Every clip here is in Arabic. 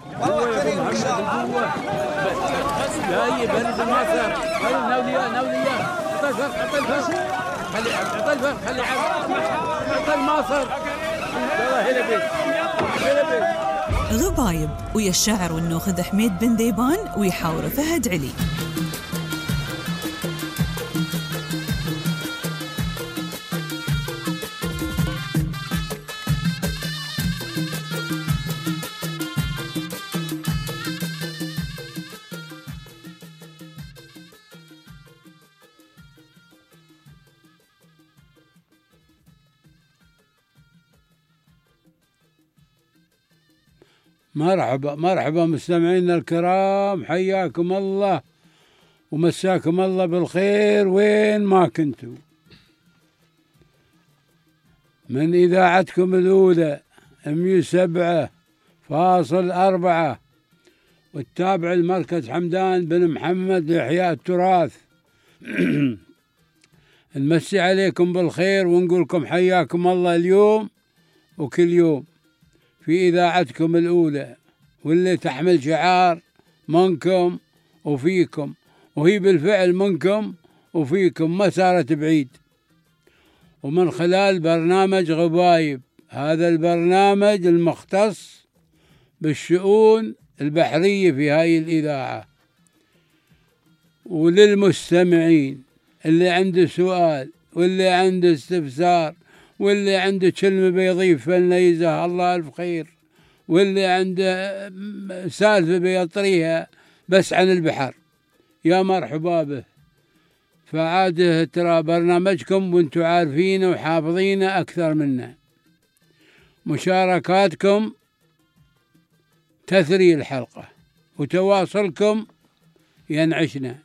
والله كريم ان شاء الله. جاي برد المصر. ناوليا حط الفرق خلي حط المصر. غبايب ويا الشاعر والنوخذ حميد بن ذيبان ويحاور فهد علي. مرحبا مستمعينا الكرام، حياكم الله ومساكم الله بالخير وين ما كنتوا. من إذاعتكم الأولى 107.4 والتابع المركز حمدان بن محمد لإحياء التراث. نمسي عليكم بالخير ونقولكم حياكم الله اليوم وكل يوم في إذاعتكم الأولى، واللي تحمل شعار منكم وفيكم، وهي بالفعل منكم وفيكم، ما صارت بعيد. ومن خلال برنامج غبايب، هذا البرنامج المختص بالشؤون البحرية في هاي الإذاعة. وللمستمعين اللي عنده سؤال واللي عنده استفسار واللي عنده كلمة بيضيف فلنا يجزاه الله ألف خير، واللي عنده سالفة بيطريها بس عن البحر، يا مرحبا به. فعاده ترى برنامجكم وانتم عارفينه وحافظينه أكثر منا. مشاركاتكم تثري الحلقة وتواصلكم ينعشنا.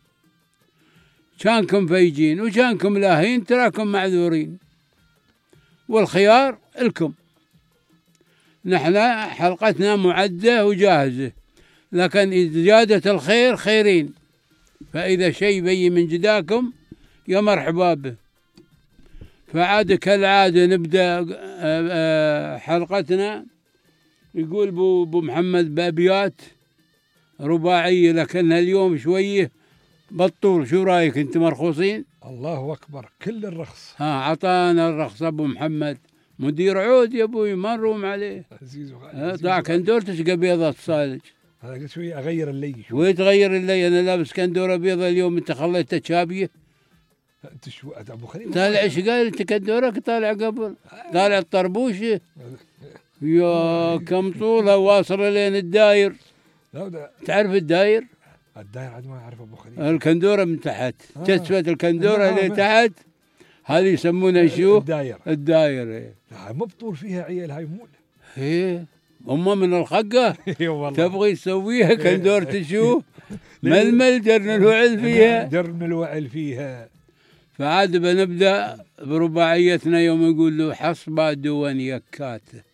كانكم فيجين وكانكم لاهين تراكم معذورين، والخيار لكم. نحن حلقتنا معدة وجاهزة، لكن زيادة الخير خيرين، فإذا شيء بي من جداكم يا مرحبا به. فعاد كالعادة نبدأ حلقتنا. يقول بو محمد بأبيات رباعية، لكنها اليوم شوية بالطول. شو رأيك انت؟ مرخوصين؟ الله أكبر، كل الرخص. عطانا الرخص أبو محمد، مدير عود يا أبوي، ما نروم عليه. ضاع كندور تشقى بيضة تصالج. هذا قلت شوي أغير اللي. شوي تغير اللي، أنا لابس كندورة بيضة اليوم، أنت خليتها شابية. أنت شو أبو خليل؟ طالع إيش قال أنت؟ كندورك طالع قبل، طالع الطربوشة. يا كم طولها واصلة لين الداير. تعرف الداير؟ الداير عاد ما أعرف أبو خليل. الكندورة من تحت، كسوة الكندورة اللي تحت هذه يسمونها شو؟ الداير. لا مو بطول فيها عيال، هاي مول. ايه أمه من الخقة تبغي تسويها كندورة شو؟ ململ جرن الوعل فيها. فعاد بنبدأ برباعيتنا يوم يقول له حصبة دون يكاته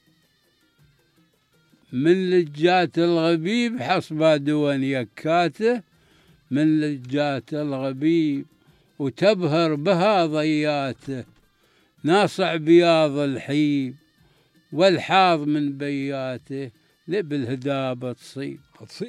من لجات الغبيب، حصبة دون يكاته من لجات الغبيب، وتبهر بها ضياته ناصع بياض الحيب، والحاض من بياته بالهدابة تصيب.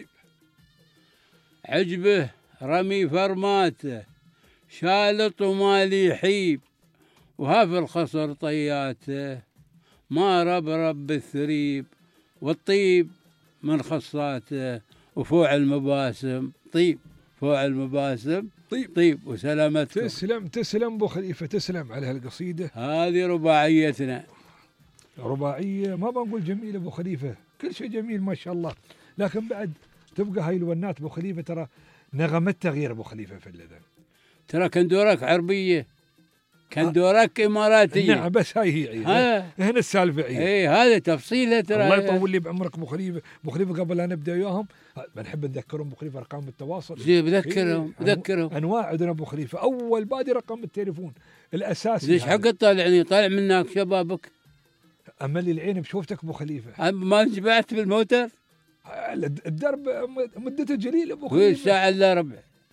عجبه رمي فرماته شالط ومالي يحيب، وهاف الخصر طياته ما رب بالثريب، والطيب من خصاته وفوع المباسم طيب، فوع المباسم طيب وسلامتكم. تسلم ابو خليفه، تسلم على هالقصيده. هذه رباعيتنا. رباعيه ما بنقول جميله ابو خليفه، كل شيء جميل ما شاء الله، لكن بعد تبقى هاي الونات ابو خليفه ترى نغمتها غير ابو خليفه في الاذن. ترى كندورك عربيه، كندورك اماراتيه. نعم بس هاي هي هنا السالفه. اي هذا تفصيله ترى. الله يطول لي بعمرك ابو خليفه. ابو خليفه قبل لا نبدا وياهم بنحب نذكرهم ابو خليفه ارقام التواصل. بذكرهم انواع عندنا ابو خليفه. اول بادي رقم التليفون الاساسي. ليش حق طالعني طالع منك شبابك؟ اما اللي العين بشوفتك ابو خليفه. ما جمعت بالموتر؟ الدرب مدته جليله ابو خليفه. ساعه الا ربع.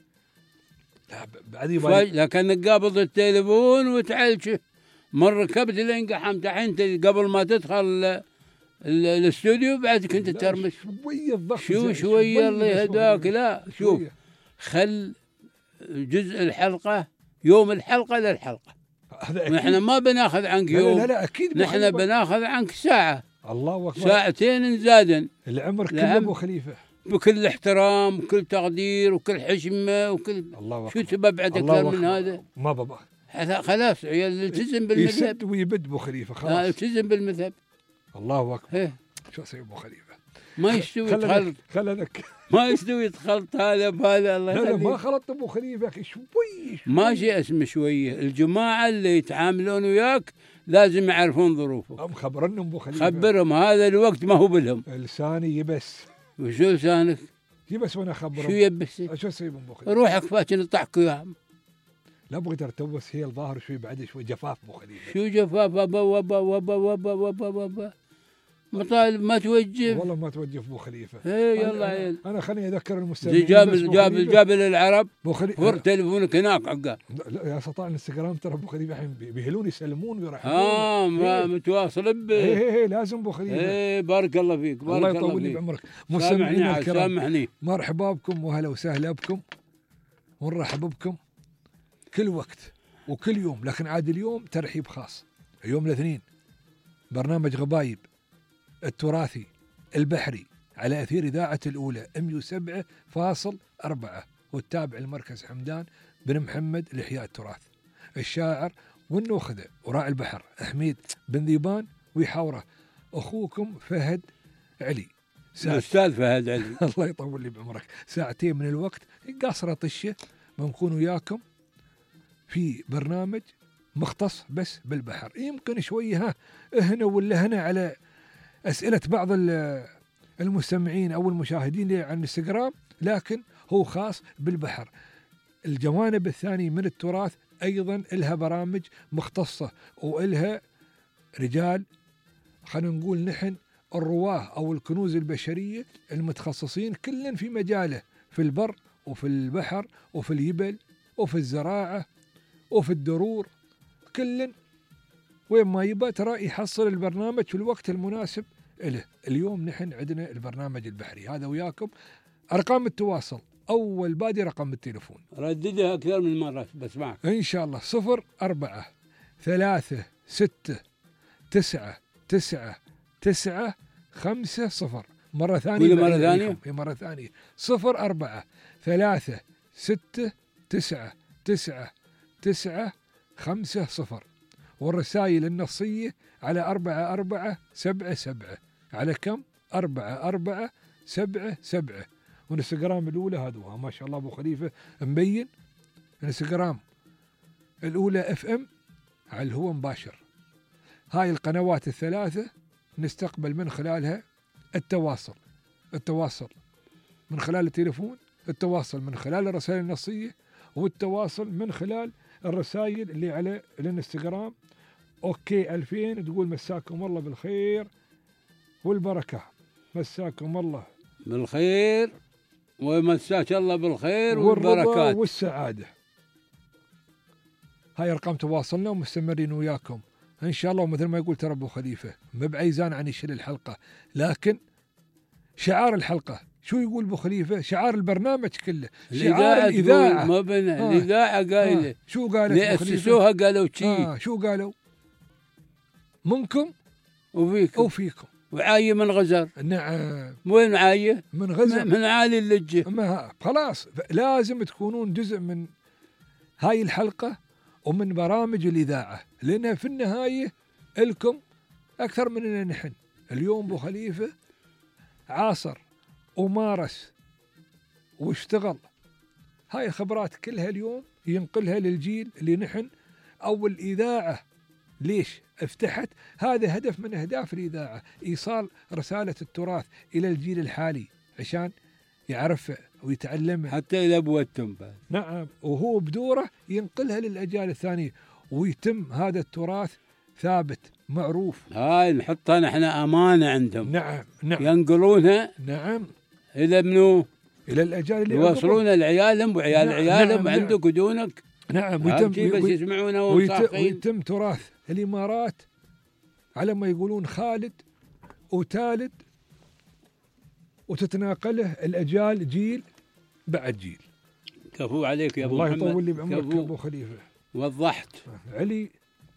لكنك قابض التليفون وتعلش. مر ركبت لين قحمت. الحين قبل ما تدخل الاستوديو بعد كنت ترمش. شويه الضغط شو زين، شويه الله بس يهداك. لا شوف، شوية. خل جزء الحلقة يوم الحلقة للحلقة. هذا أكيد. نحن ما بناخذ عنك لا يوم، لا لا اكيد نحن بناخذ عنك ساعة، الله اكبر. ساعتين زادا، العمر كله نعم. ابو خليفه. بكل احترام وكل تقدير وكل حشمة وكل. الله شو اكبر. تبى بعد الله أكثر من أكبر. هذا؟ ما بابا خلاص عيال التزم بالمذهب. يسد ويبد ابو خليفه خلاص. التزم بالمذهب. الله اكبر. إيه. شو اسوي ابو خليفه؟ ما يستوي تخلط، خلنك ما يستوي تخلط هذا بهذا. الله لا لا ما يخليك. خلطت ابو خليفه يا اخي شوي. ماشي اسمه شويه، الجماعه اللي يتعاملون وياك لازم يعرفون ظروفك. مخبرنهم ابو خليفه. خبرهم هذا الوقت ما هو بلهم. لساني يبس وشو لسانك؟ يبس وانا اخبرهم. شو يبسك؟ شو اسوي ابو خليفه؟ روحك فاتن طحك وياهم. لا ابغى ترتوس هي الظاهر شوي بعد شوي جفاف ابو خليفه. شو جفاف وبا وبا وبا وبا وبا وبا مطالب ما توجف. والله ما توجف ابو خليفه. ايه يلا عيل. انا خليني اذكر زي المستمعين. جاب العرب ابو خليفه. فر تلفونك هناك عقا. لا يا سطاع الانستغرام ترى ابو خليفه الحين بيهلون يسلمون ويرحبون. ما متواصل ايه لازم ابو خليفه. ايه بارك الله فيك، بارك الله الله يطول لي فيك. بعمرك. سامحني مستمعينا عاد، الكرام سامحني. مرحبا بكم واهلا وسهلا بكم ونرحب بكم كل وقت وكل يوم، لكن عاد اليوم ترحيب خاص. يوم الاثنين برنامج غبايب التراثي البحري على أثير إذاعة الأولى 107.4 والتابع المركز حمدان بن محمد لإحياء التراث. الشاعر والنوخذة وراعي البحر حميد بن ذيبان ويحاوره أخوكم فهد علي. الأستاذ فهد علي. الله يطول لي بعمرك. ساعتين من الوقت قاصرة طشة بنكون وياكم في برنامج مختص بس بالبحر. يمكن شوية هنا ولا هنا على أسئلة بعض المستمعين أو المشاهدين على الانستغرام، لكن هو خاص بالبحر. الجوانب الثانية من التراث أيضا إلها برامج مختصة وإلها رجال، خلينا نقول نحن الرواه أو الكنوز البشرية المتخصصين كلا في مجاله، في البر وفي البحر وفي اليبل وفي الزراعة وفي الدرور، كلا وين ما يبى ترى يحصل البرنامج في الوقت المناسب له. اليوم نحن عندنا البرنامج البحري هذا وياكم. أرقام التواصل أول بادي رقم التليفون رددها أكثر من مرة بسمعك إن شاء الله 0436699950. مرة ثانية. مرة ثانية. مرة ثانية 0436699950. والرسائل النصية على 4477. على كم؟ 4477. والانستغرام الأولى هذا ما شاء الله أبو خليفة مبين. الانستغرام الأولى FM على الهواء مباشر. هاي القنوات الثلاثة نستقبل من خلالها التواصل من خلال التليفون، التواصل من خلال الرسائل النصية، والتواصل من خلال الرسائل اللي على الانستغرام. اوكي 2000 تقول مساكم الله بالخير والبركة. مساكم الله بالخير ومساك الله بالخير والرضا والبركات والسعادة. هاي أرقام تواصلنا ومستمرين وياكم إن شاء الله. ومثل ما يقول ترى أبو خليفة مبعيزان عن يشيل الحلقة، لكن شعار الحلقة شو يقول أبو خليفة؟ شعار البرنامج كله شعار الإذاعة. ما بنا الإذاعة قايلة. شو قالت أبو خليفة؟ أسسوها قالوا شي. شو قالوا؟ منكم وفيكم وعاية من غزر. نعم. وين عاية؟ من غزر. من عالي اللجة. ما خلاص لازم تكونون جزء من هاي الحلقة ومن برامج الإذاعة، لأنها في النهاية لكم أكثر مننا نحن. اليوم أبو خليفة عاصر ومارس واشتغل، هاي الخبرات كلها اليوم ينقلها للجيل اللي نحن أو الإذاعة. ليش افتحت؟ هذا هدف من أهداف الإذاعة، إيصال رسالة التراث إلى الجيل الحالي عشان يعرفه ويتعلمه حتى إلى أبوتهم. نعم. وهو بدوره ينقلها للأجيال الثانية ويتم هذا التراث ثابت معروف. هاي نحطها نحن أمانة عندهم. نعم. ينقلونها. نعم. إلى منو؟ إلى الأجيال اللي يوصلونها لعيالهم وعيال عيالهم. نعم. عندك ودونك. نعم. ويتم تراث الإمارات على ما يقولون خالد وتالد وتتناقله الأجيال جيل بعد جيل. كفو عليك يا أبو الله محمد. يطول لي بعمرك كفو. يا أبو خليفة. وضحت. علي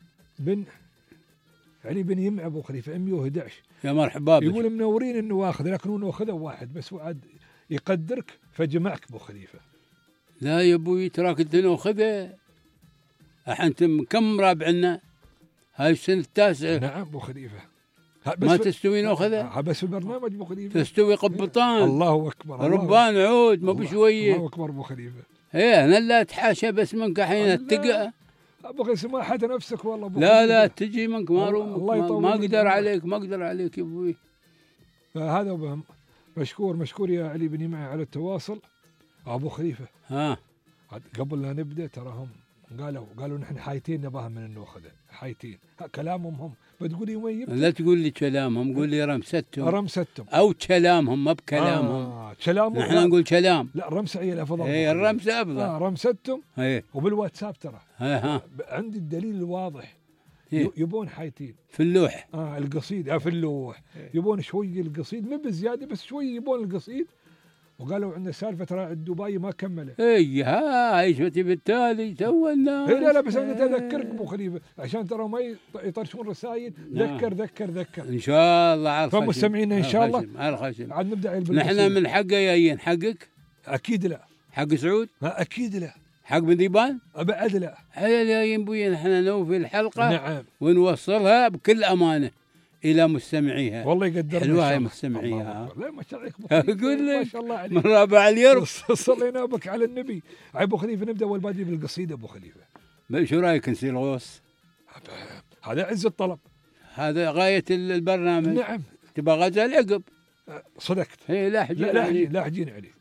بن يمع أبو خليفة 111 يا مرحبا بك. يقول منورين إنه واخذ، لكن هو ناخذه واحد بس، وعد يقدرك فجمعك أبو خليفة. لا يا ابوي تراك انت ناخذه. انت كم رابعنا؟ هاي السنه التاسعه. نعم أبو خليفة. ما تستوي ناخذه؟ بس في البرنامج أبو خليفة تستوي قبطان. الله أكبر. ربان عود ما بشويه. الله أكبر أبو خليفة. ايه انا لا اتحاشى بس منك حين اتقى. أبو خليفة سماحة نفسك والله أبو لا خليفة. لا تجي منك ما الله رومك. يطول ما لي اقدر بعمرك. عليك، ما اقدر عليك يا ابوي. فهذا بهم. مشكور يا علي بن يمع على التواصل. أبو خليفة ها قبل لا نبدأ تراهم قالوا نحن حايتين نباها من النوخذة، حايتين. كلامهم هم. بتقولي وين يبدأ؟ لا تقول لي كلامهم، قول لي رمستهم رمستهم او كلامهم، ما بكلامهم. كلامهم نحن نقول كلام. لا رمسة هي الأفضل. ايه الرمسة افضل. رمستهم. ايه وبالواتساب ترى ها عندي الدليل الواضح. إيه؟ يبون حايتين في اللوح. القصيد في اللوح. يبون شوي القصيد، مو بزياده بس شوي يبون القصيد. وقالوا عندنا سالفه ترى دبي ما كمله. اي هاي شفتي بالتالي تو الناس. لا بس انا اذكرك ابو خليفه عشان ترى ما يطرشون رسائل. ذكر ان شاء الله على الخشم. فمستمعينا ان شاء الله على الخشم. عاد نبدا نحن من حقه جايين. حقك؟ اكيد لا. حق سعود؟ اكيد لا. حق بن ديبان؟ ابعد لا. على جايين بوي نحن نوفي الحلقه. نعم. ونوصلها بكل امانه الى مستمعيها. والله يقدرنا. حلوه هاي مستمعيها. لا ما شاء الله. اقول لك ما شاء الله عليك. من رابع اليرب. صلينا بك على النبي. ابو خليفه نبدا والبادي بالقصيده ابو خليفه. شو رايك نسير الغوص؟ هذا عز الطلب. هذا غايه البرنامج. نعم. تبغى غزل عقب. صدقت. هي لا حجين عليه.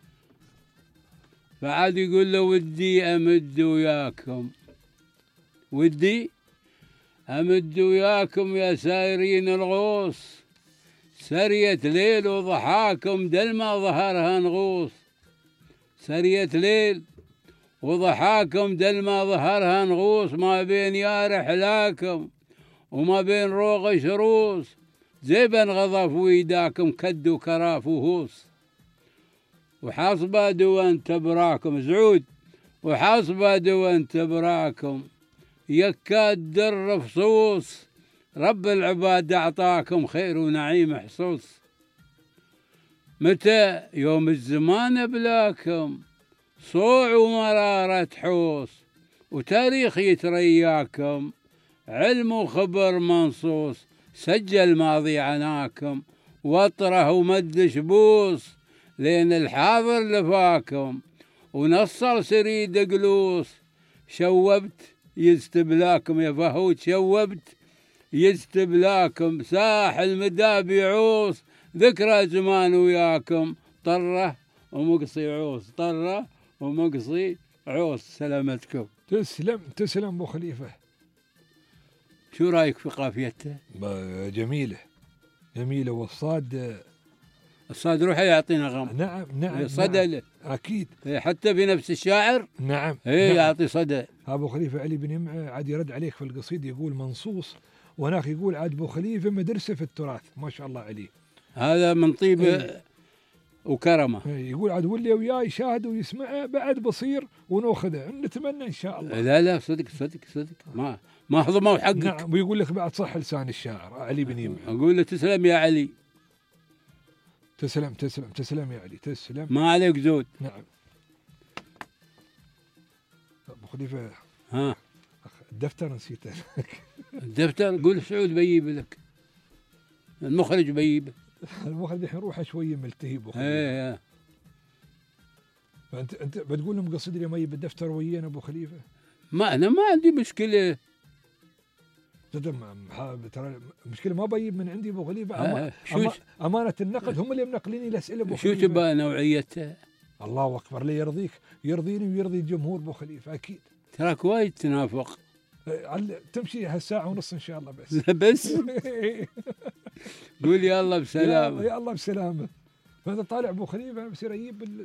فعاد يقول له ودي امد وياكم، ودي امد وياكم يا سايرين الغوص، سرية ليل وضحاكم دل ما ظهرها نغوص، سرية ليل وضحاكم دل ما ظهرها نغوص، ما بين يا رحلاكم وما بين روغ شروص، زيبا غضف ويداكم كد وكراف وهوص، وحاصبة دوان تبراكم سعود، وحاصبة دوان تبراكم يكاد در فصوص، رب العباد أعطاكم خير ونعيم حصوص، متى يوم الزمان بلاكم صوع ومرارة حوص، وتاريخ يترياكم علم وخبر منصوص، سجل ماضي عناكم وطره ومد شبوص، لين الحاضر لفاكم ونصر سريد قلوص، شوبت يستبلاكم يا فهود، شوبت يستبلاكم ساح المدى بعوص، ذكرى زمان وياكم طره ومقصي عوص، طره ومقصي عوص. سلامتكم. تسلم ابو خليفه. شو رايك في قافيته؟ جميله الصاد روحه يعطينا غم. نعم صدى نعم. اكيد حتى في نفس الشاعر. نعم يعطي صدى. ابو خليفه علي بن يمع عاد يرد عليك في القصيد يقول منصوص، وهناك يقول عاد ابو خليفه مدرسه في التراث ما شاء الله عليه. هذا من طيبه وكرمه. يقول عاد واللي وياه يشاهد ويسمعه بعد بصير وناخذه، نتمنى ان شاء الله. لا صدق ما هضموا حقك. نعم. ويقول لك بعد صح لسان الشاعر علي بن يمع. اقول له تسلم يا علي. تسلم يا علي. تسلم. ما عليك زود. نعم. ابو خليفه ها الدفتر نسيته. الدفتر قول سعود بيجيب لك، المخرج بيجيبه. المخرج الحين روحه شويه ملتهي ابو خليفه. ايه فانت بتقول لهم قصيد لي ما يجيب الدفتر ويانا ابو خليفه؟ ما انا ما عندي مشكله. ترى المشكله ما بجيب من عندي ابو خليفه. امانه النقد هم اللي منقليني الاسئله ابو خليفه. شو تبغى نوعيته؟ الله اكبر. لي يرضيني ويرضي الجمهور ابو خليفه اكيد. تراك وايد تنافق. تمشي هالساعه ونص ان شاء الله بس. بس قول يا الله بسلامه. يا الله بسلامه. فانت طالع ابو خليفه بصير اجيب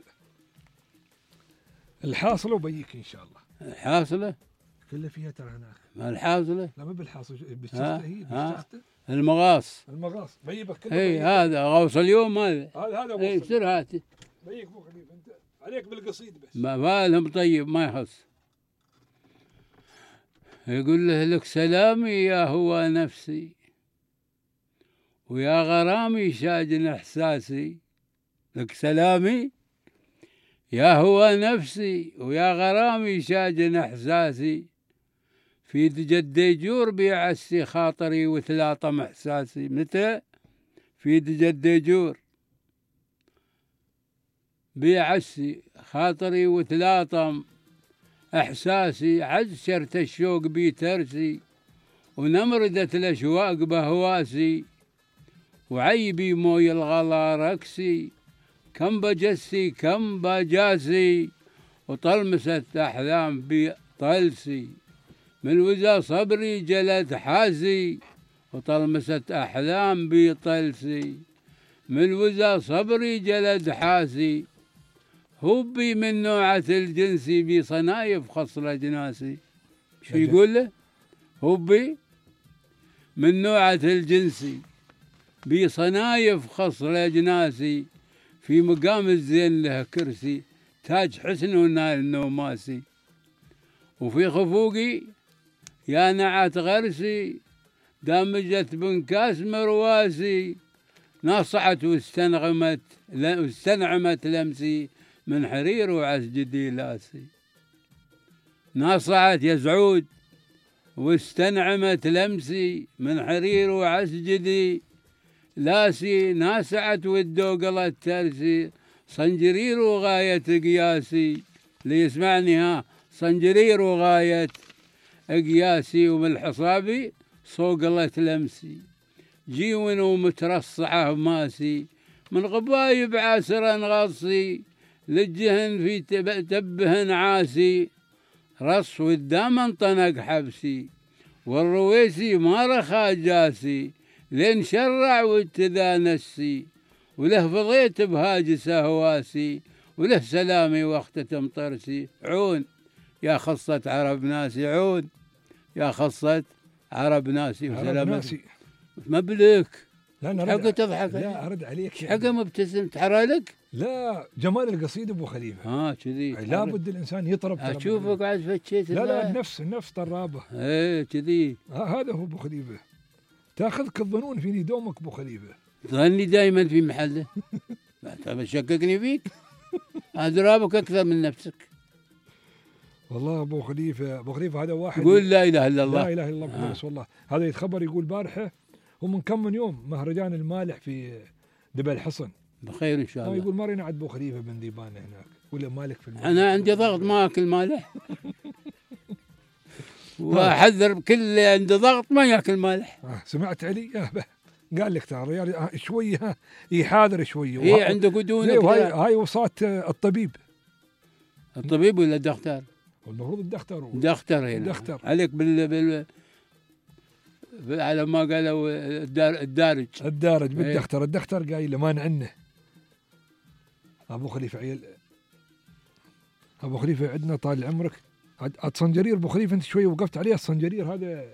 الحاصله وبيك ان شاء الله. الحاصله كله فيها ترى هناك. ما الحاصله؟ لا ما بالحاصله بالسخته هي بالسخته. المغاص. المغاص بيبك كله. اي هذا غوص اليوم هذا. هذا اي وصل. سر هاته. بيك ابو خليفه انت عليك بالقصيد بس. ما لهم طيب ما يخص. يقول له لك سلامي يا هو نفسي ويا غرامي شاجن احساسي. لك سلامي يا هو نفسي ويا غرامي شاجن احساسي. في جد جور بيعسي خاطري وتلاطم احساسي. متى؟ في جد جور بيعسي خاطري وتلاطم احساسي. عسرت الشوق بترسي ونمردت الاشواق بهواسي. وعيبي موي الغلا ركسي كم بجسي كم بجاسي. وطلمست احلام بطلسي من وزا صبري جلت حاسي. وطلمست احلام بطلسي من وزا صبري جلد حاسي. هبي من نوعة الجنسي بصنايف خصل جناسي. شو يقول له؟ هبي من نوعة الجنسي بصنايف خصل جناسي. في مقام الزين له كرسي تاج حسن ونال نوماسي. وفي خفوقي يا نعت غرسي دامجت بنكاس مرواسي. نصعت واستنعمت لمسي من حرير وعسجدي لاسي. نصعت يا سعود واستنعمت لمسي من حرير وعسجدي لاسي. ناسعت والدوقلت ترسي صنجرير وغاية قياسي. اللي يسمعني ها صنجرير وغاية قياسي. ومن حصابي صوقلت لمسي جيون ومترصعة ماسي. من غبايب عاسرا غصي للجهن في تبهن عاسي. رص والدام انطنق حبسي والرويسي ما رخى جاسي. لين شرع واتذانسي وله فضيت بهاجس هواسي. وله سلامي وقت تمطرسي. عون يا خصة عرب ناسي. عون يا خصة عرب ناسي. عرب ناسي مبلك. لا انا حقه تضحك. لا ارد عليك. حقه مبتسم تحرى لك. لا جمال القصيد ابو خليفه. كذي لابد الانسان يطرب. اشوفك قاعد فتشيت. لا النفس طرابه. ايه كذي. هذا هو ابو خليفه. تاخذك الظنون فيني دومك ابو خليفه. ظني دائما في محله. شككني فيك. اضربك اكثر من نفسك. والله ابو خليفه هذا واحد قول لا اله الا الله. لا اله الا الله محمد رسول الله. هذا يتخبر يقول بارحه ومن كم من يوم مهرجان المالح في دبل الحصن. بخير ان شاء الله. يقول ما رينا عند ابو خليفه بن ذيبان هناك ولا مالك في المالح. انا عندي ضغط ما اكل مالح. واحذر كل اللي عنده ضغط ما ياكل مالح. سمعت علي؟ قال لك ترى الرجال شوي يحاذر شوي. هي عنده قدون. هاي وصات الطبيب. الطبيب ولا الدكتور؟ المفروض الدكتور. دكتور هنا. الدكتور عليك على ما قالوا الدارج بالدكتور. الدكتور قايل له ما عنه. ابو خليفه عندنا طال عمرك الصنجرير. ابو خليفه انت شوي وقفت عليه. الصنجرير هذا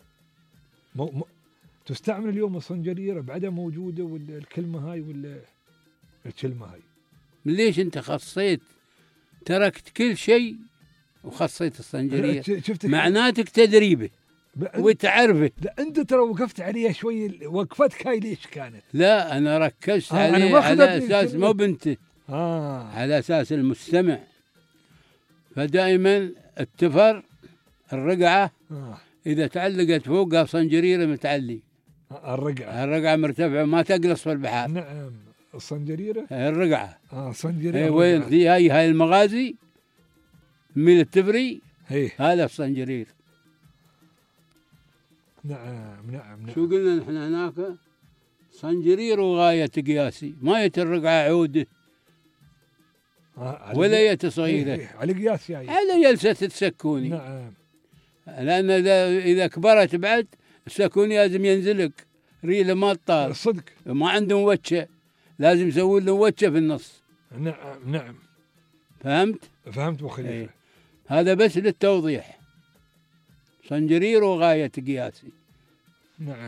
تستعمل اليوم الصنجرير بعدها موجوده ولا الكلمه هاي ولا الكلمه هاي؟ ليش انت خصيت تركت كل شيء وخصيت الصنجرير؟ معناتك تدريبه وتعرفه. لا انت ترى وقفت عليها شوي. وقفتك هاي ليش كانت؟ لا انا ركزت عليه على اساس مو بنته. على اساس المستمع. فدائما التفر الرقعه اذا تعلقت فوقها صنجريره متعلي. الرقعه مرتفعه ما تقلص في البحر. نعم الصنجريره. الرقعه. صنجريره. وين هاي المغازي من التفري. هذا الصنجرير. نعم. شو قلنا نحن هناك؟ صنجرير وغاية قياسي. ما يترقع عوده ولا يتصغيره. على قياس يعني. على جلسة السكوني. نعم. لأن إذا كبرت بعد السكوني لازم ينزلك ريله ما تطال. صدق. ما عندهم وجه لازم يسوون له وجه في النص. نعم. فهمت ابو خليفه. هذا بس للتوضيح. صنجرير وغاية قياسي. نعم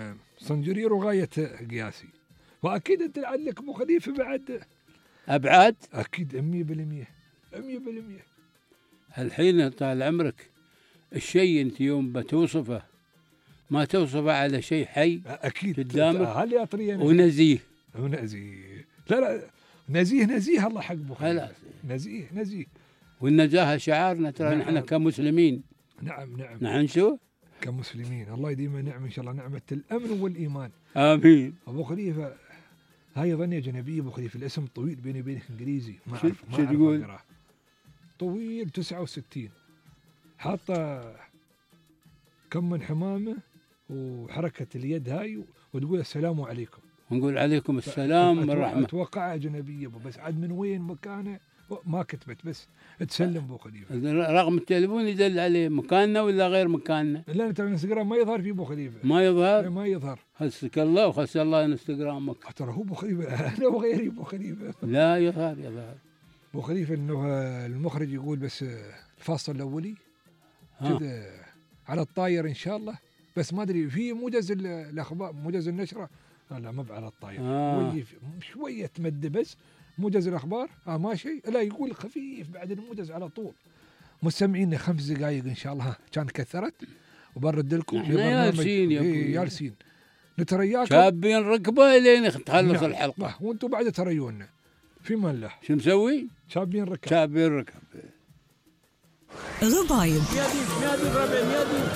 صنجرير وغاية قياسي. وأكيد أنت لعلك أبو خليفة بعد أبعاد. أكيد 100%. 100%. الحين طال عمرك الشيء أنت يوم بتوصفه ما توصفه على شيء حي أكيد قدامك هل يا طريان ونزيه. ونزيه. لا نزيه الله حق أبو خليفة. نزيه. والنزاهة شعارنا ترى. نحن كمسلمين. نعم. نحن شو؟ كمسلمين. الله يديم نعم إن شاء الله، نعمة الأمن والإيمان. آمين. أبو خليفة هاي ظنية جنبية. أبو خليفة الاسم طويل بيني وبينك إنجليزي ما أعرف شو تقول؟ أقرأه. طويل 69 حاطة كم من حمامة وحركة اليد هاي وتقول السلام عليكم. ونقول عليكم السلام والرحمة. أتوقع أجنبية بس عاد من وين مكانه ما كتبت، بس تسلم أبو خليفة. رقم التليفون يدل عليه مكاننا ولا غير مكاننا. لا ترى الانستغرام ما يظهر فيه أبو خليفة. ما يظهر. ما يظهر. خسك الله وخس الله انستغرامك. ترى هو أبو خليفة أنا وغيري أبو خليفة. لا يظهر. أبو خليفة إنه المخرج يقول بس الفاصل الأولي كذا على الطاير إن شاء الله، بس ما أدري في موجز الأخبار موجز النشرة. لا ما على الطاير. شوية تمد بس موجز الأخبار ما شيء. لا يقول خفيف بعد الموجز على طول. مستمعين 5 دقائق إن شاء الله كانت كثرت وبرد لكم. احنا يالسين يا ابوي يالسين نترياكم شابين ركبه لين تخلص الحلقة. وانتم بعد تريونا في من له. شو مسوي؟ شابين ركب. غبايب. ميادي ربع ميادي.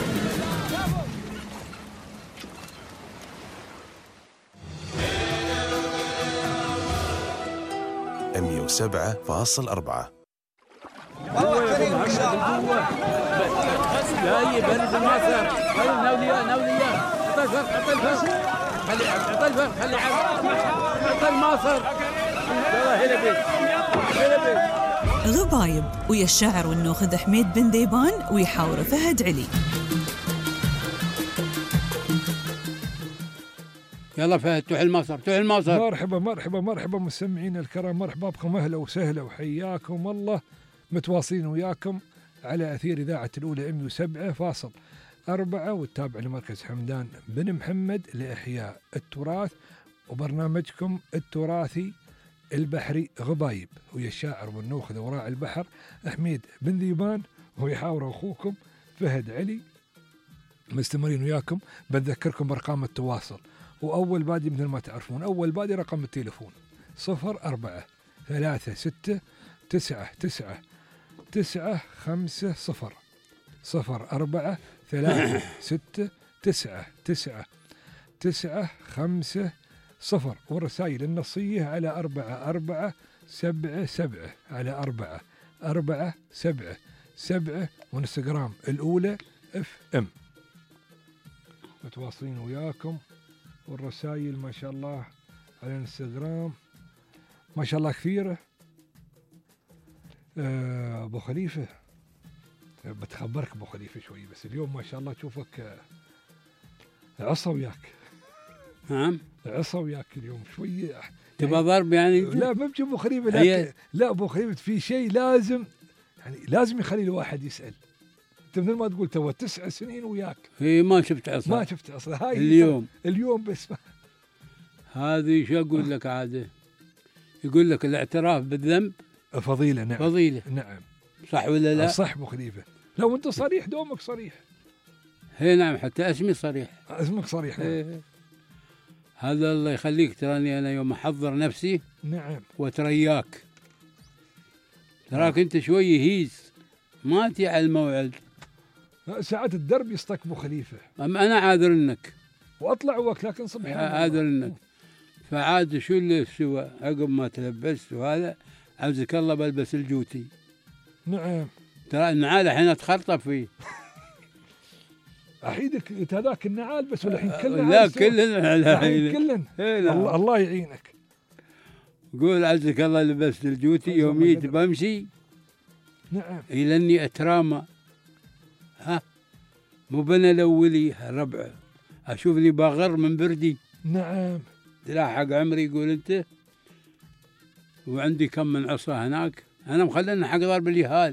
107.4. والله كريم ان شاء الله. لا برد المصر. نوليا عطى الفرق. عطى الفرق خلي عطى المصر. غبايب ويا الشاعر والنوخذ حميد بن ديبان ويحاور فهد علي. يلا فهد توح المصر. مرحبا مستمعينا الكرام، مرحبا بكم، اهلا وسهلا وحياكم الله. متواصلين وياكم على اثير اذاعه الاولى 107.4 والتابع لمركز حمدان بن محمد لاحياء التراث وبرنامجكم التراثي البحري غبايب، ويا الشاعر والنوخذ وراء البحر حميد بن ديبان، ويحاور اخوكم فهد علي. مستمرين وياكم. بذكركم بارقام التواصل، وأول بادي مثل ما تعرفون أول بادي رقم التليفون 0436 99 950 0436 99 950 والرسائل النصية على 4477 على 4477 وانستغرام الأولى FM. متواصلين وياكم، والرسائل ما شاء الله على الانستغرام ما شاء الله كثيرة. أبو خليفة بتخبرك أبو خليفة شوي، بس اليوم ما شاء الله تشوفك عصا وياك. نعم عصا وياك اليوم شوي. تبغى ضرب يعني؟ لا ما بجي أبو خليفة، لا أبو خليفة في شيء لازم يخلي الواحد يسأل. انت مثل ما تقول تو 9 سنين وياك. ما شفت عصا. هاي اليوم بس. هذه شو اقول لك عاده؟ يقول لك الاعتراف بالذنب فضيلة. نعم فضيلة. نعم صح ولا لا؟ صح ابو خليفة. لو انت صريح دومك صريح. هي نعم، حتى اسمي صريح. اسمك صريح. نعم. هذا الله يخليك. تراني انا يوم احضر نفسي نعم وترياك تراك انت شوي هيز ما تي على الموعد. ساعات الدرب يصطك ابو خليفة. انا عاذرنك واطلع وك، لكن سبحان الله عاذرنك. فعاد شو اللي سوى عقب ما تلبست وهذا عزك الله بلبس الجوتي. نعم. ترى النعال الحين اتخرطف فيه. احيدك هذاك النعال بس والحين كلنا. لا كلنا الله يعينك. قول عزك الله لبست الجوتي يوميت بمشي. نعم. إلى أني أترامى. مو بنا الأولي ربع أشوف لي باغر من بردي. نعم. تلاحق عمري يقول أنت. وعندي كم من عصا هناك أنا مخلينا حق ضرب اليهال.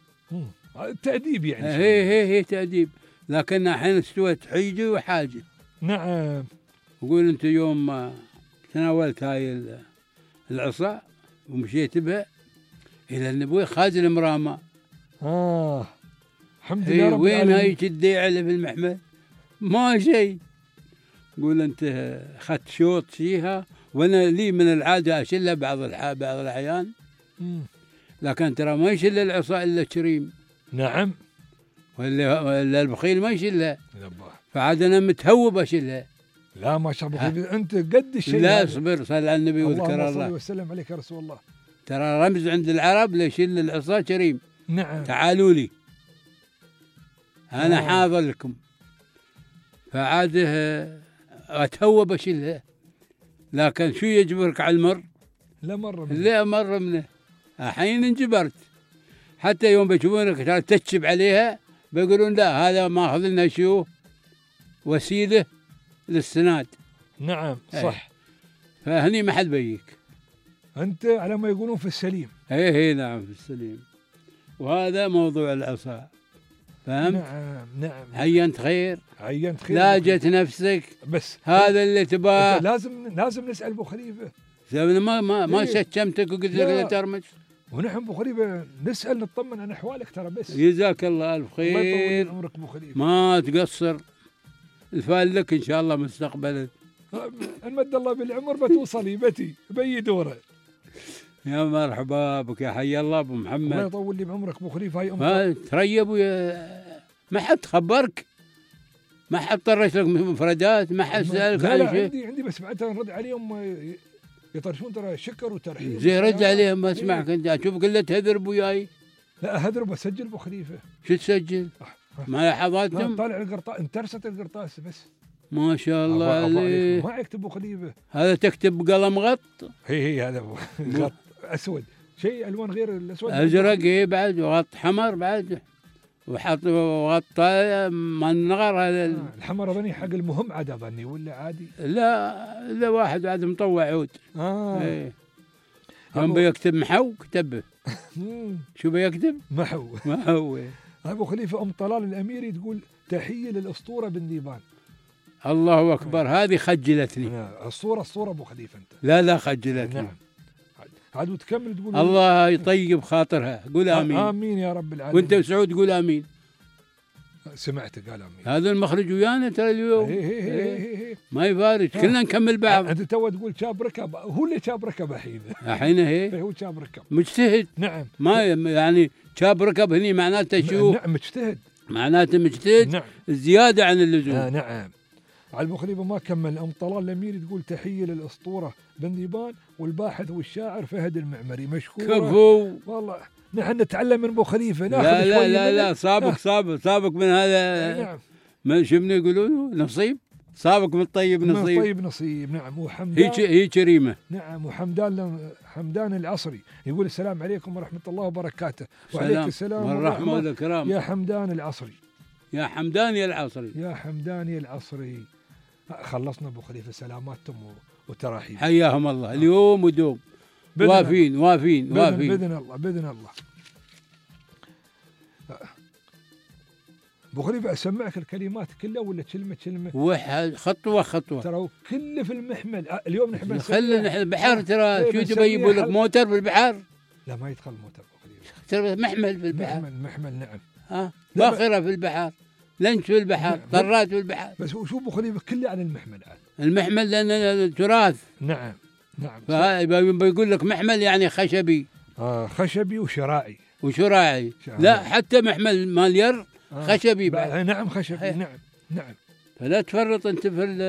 تأديب يعني. هي تأديب، لكن الحين استوت حيجي وحاجة. نعم. يقول أنت يوم ما تناولت هاي العصا ومشيت بها إلى النبوي خازن مرامى. الحمد لله رب وين العالمين. هاي الديعة اللي في المحمل؟ ما شيء. يقول أنت أخذت شوط فيها، وأنا لي من العادة أشلها بعض الأحيان، لكن ترى ما يشل العصا إلا كريم. نعم. ولا البخيل ما يشلها، يبا. فعاد أنا متهوب أشلها. لا ما شاء الله أنت قد الشيء. لا هذا. اصبر، صل على النبي واذكر اللهم الله. صل وسلم عليك يا رسول الله. ترى رمز عند العرب ليشل العصا كريم. نعم. تعالوا لي أنا حاضر لكم. فعاده أتهوب أشيلها، لكن شو يجبرك على المر؟ لا مرة منه. لا مرة منه. الحين انجبرت، حتى يوم بيشوفونك تكشب عليها بيقولون لا هذا ماخذ لنا شو وسيلة للسناد. نعم صح. فهني محل بيك أنت على ما يقولون في السليم. اي نعم في السليم. وهذا موضوع العصا، فهمت؟ نعم نعم. عينت خير، عينت خير. لاجت نفسك، بس هذا اللي تباه. لازم نسأل أبو خليفة. ما إيه. شتمتك وقلت لك لا ترمج. ونحن أبو خليفة نسأل نطمن عن أحوالك ترى بس. جزاك الله ألف الله يطول خير، عمرك أبو خليفة. ما تقصر، الفال لك إن شاء الله مستقبلا. إن مد الله بالعمر بتوصلي بي دوره. يا مرحبا بك، يا حي الله أبو الله محمد. يطول لي بعمرك أبو خليفة. هاي ما تريبوا ما حد خبرك، ما حد طرش لك مفردات، ما حد سألك لا عن شيء. عندي بس بعدها نرد عليهم يطرشون ترى شكر وترحيب. زين رد عليهم، ما اسمعك انت، اشوفك الا تهذرب وياي. لا اهذر بسجل ابو خليفه. شو تسجل؟ ما لاحظتهم؟ طالع القرطاس، انترست القرطاس بس. ما شاء الله عليك. ما يكتب ابو خليفه. هذا تكتب بقلم غط؟ هي هذا غط اسود، شيء الوان غير الاسود. ازرق ايه بعد، وغط حمر بعد، وحط وغط مال النغر هذا. الحمر اظني حق المهم عاد اظني ولا عادي؟ لا واحد بعد مطوع عود. ايه يوم بيكتب محو كتبه. شو بيكتب؟ محو. ابو خليفه ام طلال الاميري تقول تحيه للاسطوره بن ديبان. الله اكبر، هذه خجلتني. الصوره ابو خليفه انت. لا خجلتني. نعم. عاد وتكمل تقول الله يطيب خاطرها، قول امين. امين يا رب العالمين. وانت وسعود قول امين. سمعت قال امين. هذا المخرج ويانا ترى اليوم. هي. ما يفارج، كلنا نكمل بعض. انت تو تقول شاب ركب، هو اللي شاب ركب الحين هي هو شاب ركب مجتهد. نعم. ما يعني شاب ركب هني معناته شو؟ نعم مجتهد. معناته مجتهد. نعم. زياده عن اللزوم. نعم. على ابو خليفه ما كمل. ام طلال الاميري تقول تحيه للاسطوره بن ديبان والباحث والشاعر فهد المعمري. مشكور. كفو والله نحن نتعلم من ابو خليفه. لا صابك من هذا. نعم. ما شو من يقولون نصيب، صابك من الطيب نصيب. من طيب نصيب. نعم. وحمدان هي كريمه. نعم. حمدان العصري يقول السلام عليكم ورحمه الله وبركاته. وعليك السلام والرحمه والكرام يا حمدان العصري. يا حمدان يا العصري. يا حمدان يا العصري. خلصنا ابو خليفه، سلاماتهم وتراحيب. حياهم الله اليوم ودوم. وافين باذن الله. ابو خليفه اسمعك الكلمات كلها ولا كلمه؟ واحد خطوه ترى كله في المحمل. اليوم نحن خلينا نحن البحر ترى شو تبي يقول لك موتر بالبحر؟ لا ما يدخل موتر ابو خليفه، ترى محمل في البحر. محمل نعم. باخره في البحر، لنش في البحر، طرات في البحر. بس هو شو ابو خليفه كله عن المحمل الان. المحمل لان تراث. نعم. فبيقول لك محمل يعني خشبي. خشبي وشراعي. لا حتى محمل مال ير خشبي بعد. نعم خشبي. نعم. فلا تفرط انت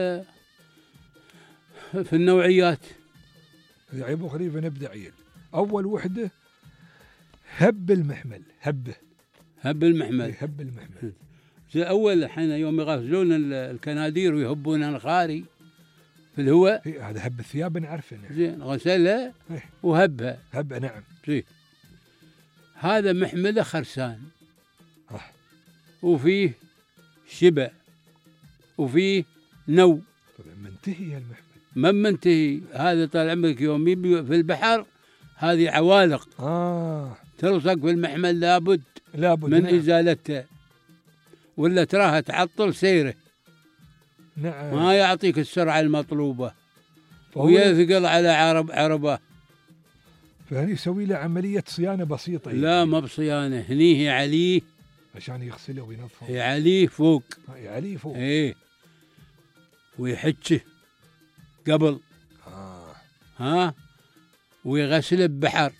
في النوعيات. يا ابو خليفه نبدا عيل. اول وحده هب المحمل. هب المحمل. زي اول حين يوم يغسلون الكنادير ويهبون الخاري في الهواء. هذا هب الثياب نعرفه. زين غسلها وهبها. نعم. زين هذا محمله خرسان. وفيه شبع وفيه نو. طبعا منتهي المحمل. ما منتهي هذا طال عمرك يوم في البحر هذه عوالق. تلصق في المحمل لابد من نعم. ازالتها ولا تراها تعطل سيره. نعم. ما يعطيك السرعة المطلوبة فهو ويثقل على عربه. فهني يسوي له عملية صيانة بسيطة لا ما بصيانة، هني هي عليه، عشان يغسله وينظفه. هي عليه فوق. عليه فوق. ايه ويحجه قبل ها ويغسله ببحر،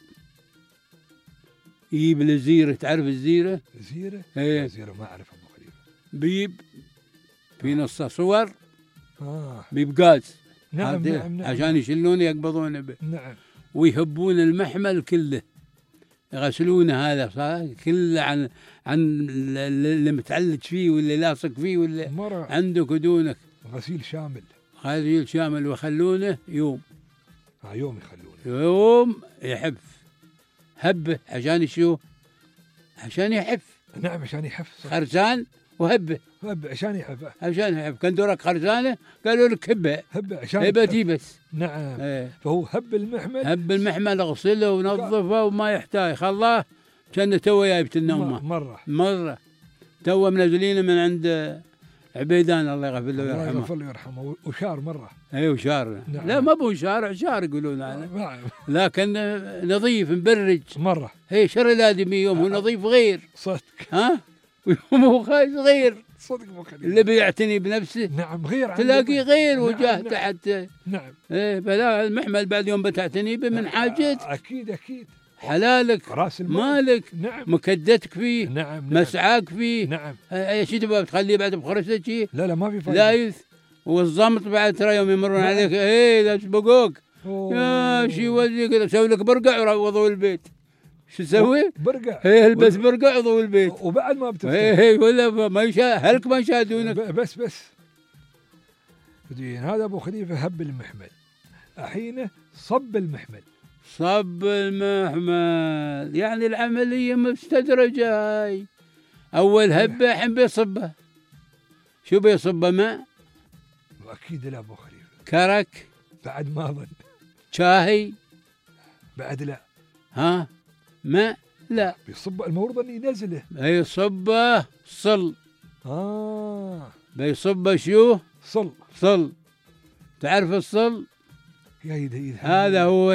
يجيب الزيرة، تعرف الزيرة؟ زيرة؟ ايه زيرة ما أعرف أبو خليفة. بيب في نص صور آه. بيبقاز. نعم نعم عشان يشلونه يقبضونه به. نعم. ويهبون المحمل كله، يغسلونه هذا صار كله عن اللي متعلج فيه واللي لاصق فيه واللي مرة عندك ودونك. غسيل شامل. غسيل شامل ويخلونه يوم. يوم يخلونه. يوم يحف هبه عشان شو؟ عشان يحف. نعم عشان يحف. خرسان وهبه. هبه عشان يحف. عشان يحف. كان دورك خرسانه قالوا لك هبه. هبه عشان هبتي بس. نعم. ايه. فهو هب المحمل. هب المحمل، اغسله ونظفه وما يحتاج، خلاه كان تو جايبت النومه. مرة تو منزلينه من عند عبيدان الله يغفر له ويرحمه. الله يغفر له ويرحمه. وشار مرة. اي وشار. نعم. لا ما بو شارع، شار يقولون عنه. نعم. لكن نظيف مبرج. مرة. هي شر الادمي يوم هو نظيف غير. صدق. ها؟ ويوم هو خايس غير. صدق ابو خليفة. اللي بيعتني بنفسه. نعم غير. تلاقي غير نعم. وجاه نعم. تحت. نعم. ايه فلا المحمل بعد يوم بتعتني به من حاجتك. اكيد اكيد. حلالك. راس المال. مالك. نعم. مكدتك فيه. نعم. مسعاك فيه. نعم. ايش تبغى تخليه بعد بخرجتك شيء؟ لا ما في فايدة. لايث. والضمط بعد ترى يوم يمرون عليك ايه لا يسبقوك. يا شي ولي كذا سوي لك برقع وروضوا البيت. شو تسوي؟ برقع. ايه البس برقع وضوي البيت. وبعد ما بتفتح. ايه ولا ما هلك ما يشاهدونك. بس زين. هذا ابو خليفة هب المحمل. الحين صب المحمل. صب المحمل يعني العملية مستدرجة هاي. أول هبة الحين بيصبها. شو بيصبها؟ ماء؟ أكيد لا أبو خليفة. كرك؟ بعد ما أظن. شاهي؟ بعد لا. ها؟ ماء؟ لا. بيصب المفروض أن ينزله. بيصبه صل. بيصبه شو؟ صل. تعرف الصل؟ هذا هو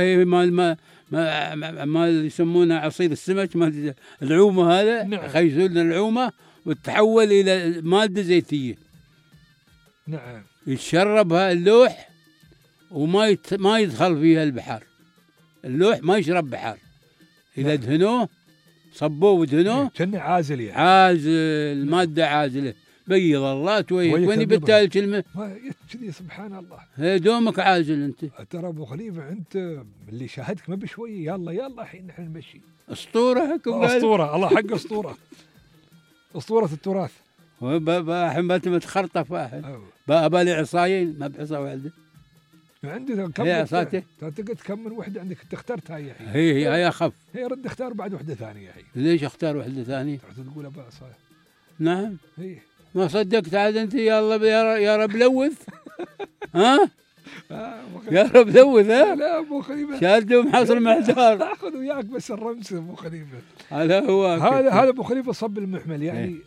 ما يسمونه عصير السمك، ما العومة هذا. نعم. يخيسون العومة وتتحول إلى مادة زيتية. نعم. يتشربها اللوح ما يدخل فيها البحر. اللوح ما يشرب بحر. إذا نعم. دهنوه صبوه ودهنوه كأنه عازل يعني. عازل، مادة عازلة. بيض الله تويك وين بالتالي كلمة كذي سبحان الله. هي دومك عازل انت. ترى ابو خليفة انت اللي شاهدك ما بشوية. يلا الحين نحن نمشي. اسطورة. اسطورة. الله حق اسطورة. اسطورة التراث. الحين متخرطف واحد. بالي عصايين ما بعصا واحدة. عندي كم؟ هي عصاته. تقدر كم من وحدة عندك؟ انت اخترت هاي الحين. هي اخف. هي رد اختار بعد وحدة ثانية الحين. ليش اختار وحدة ثانية؟ تقول ابو عصاية. نعم. هي. ما صدقت عاد انت. يا رب لوث. ها؟ يا رب لوث. ها؟ لا ابو خليفة شادهم حصر محجار. اخذ وياك بس الرمس ابو خليفة. هذا هو. هذا ابو خليفة صب المحمل يعني.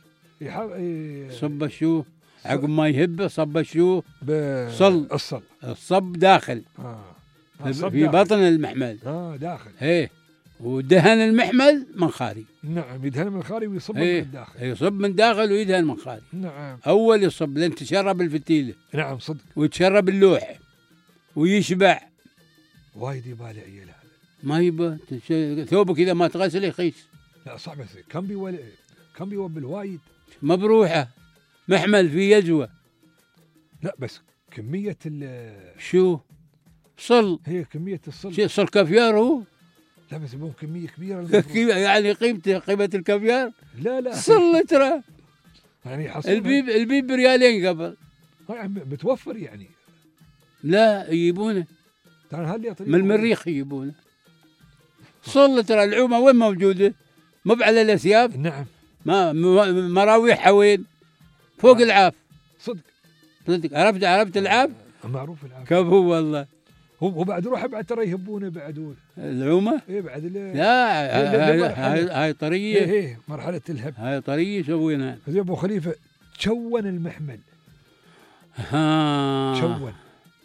صب شو؟ عقب ما يهبه صب شو؟ صل. الصب داخل. في بطن المحمل. داخل. ايه. ودهن المحمل من خارج. نعم. يدهن من خارج ويصب من الداخل. يصب من داخل ويدهن من خارج. نعم. اول يصب لين تشرب الفتيله. نعم صدق. ويتشرب اللوح ويشبع. وايد يبالي عيال هذا. ما يبى ثوبك اذا ما تغسل يخيس. لا صعب. كم بيوبل وايد. ما بروحه. محمل في يجوى. لا بس كمية شو؟ صل. هي كمية الصل. صل كافيار هو. لا بس يبون كمية كبيرة. يعني قيمة الكافيار. لا صل ترى. يعني حصل البيب بريالين قبل. متوفر يعني. لا يجيبونه من المريخ يجيبونه. صل ترى العومة وين موجودة؟ مو على الأسياف. نعم. ما مراويحها وين؟ فوق العاف. صدق. عرفت العاف؟ معروف العاف. كيف هو والله. هو بعد روحه بعد ترى يهبونه بعد. العومة؟ ايه بعد. لا هاي طرية. ايه مرحلة الهب. هاي طرية يسوونها. زي ابو خليفة تشون المحمل. ها تشون.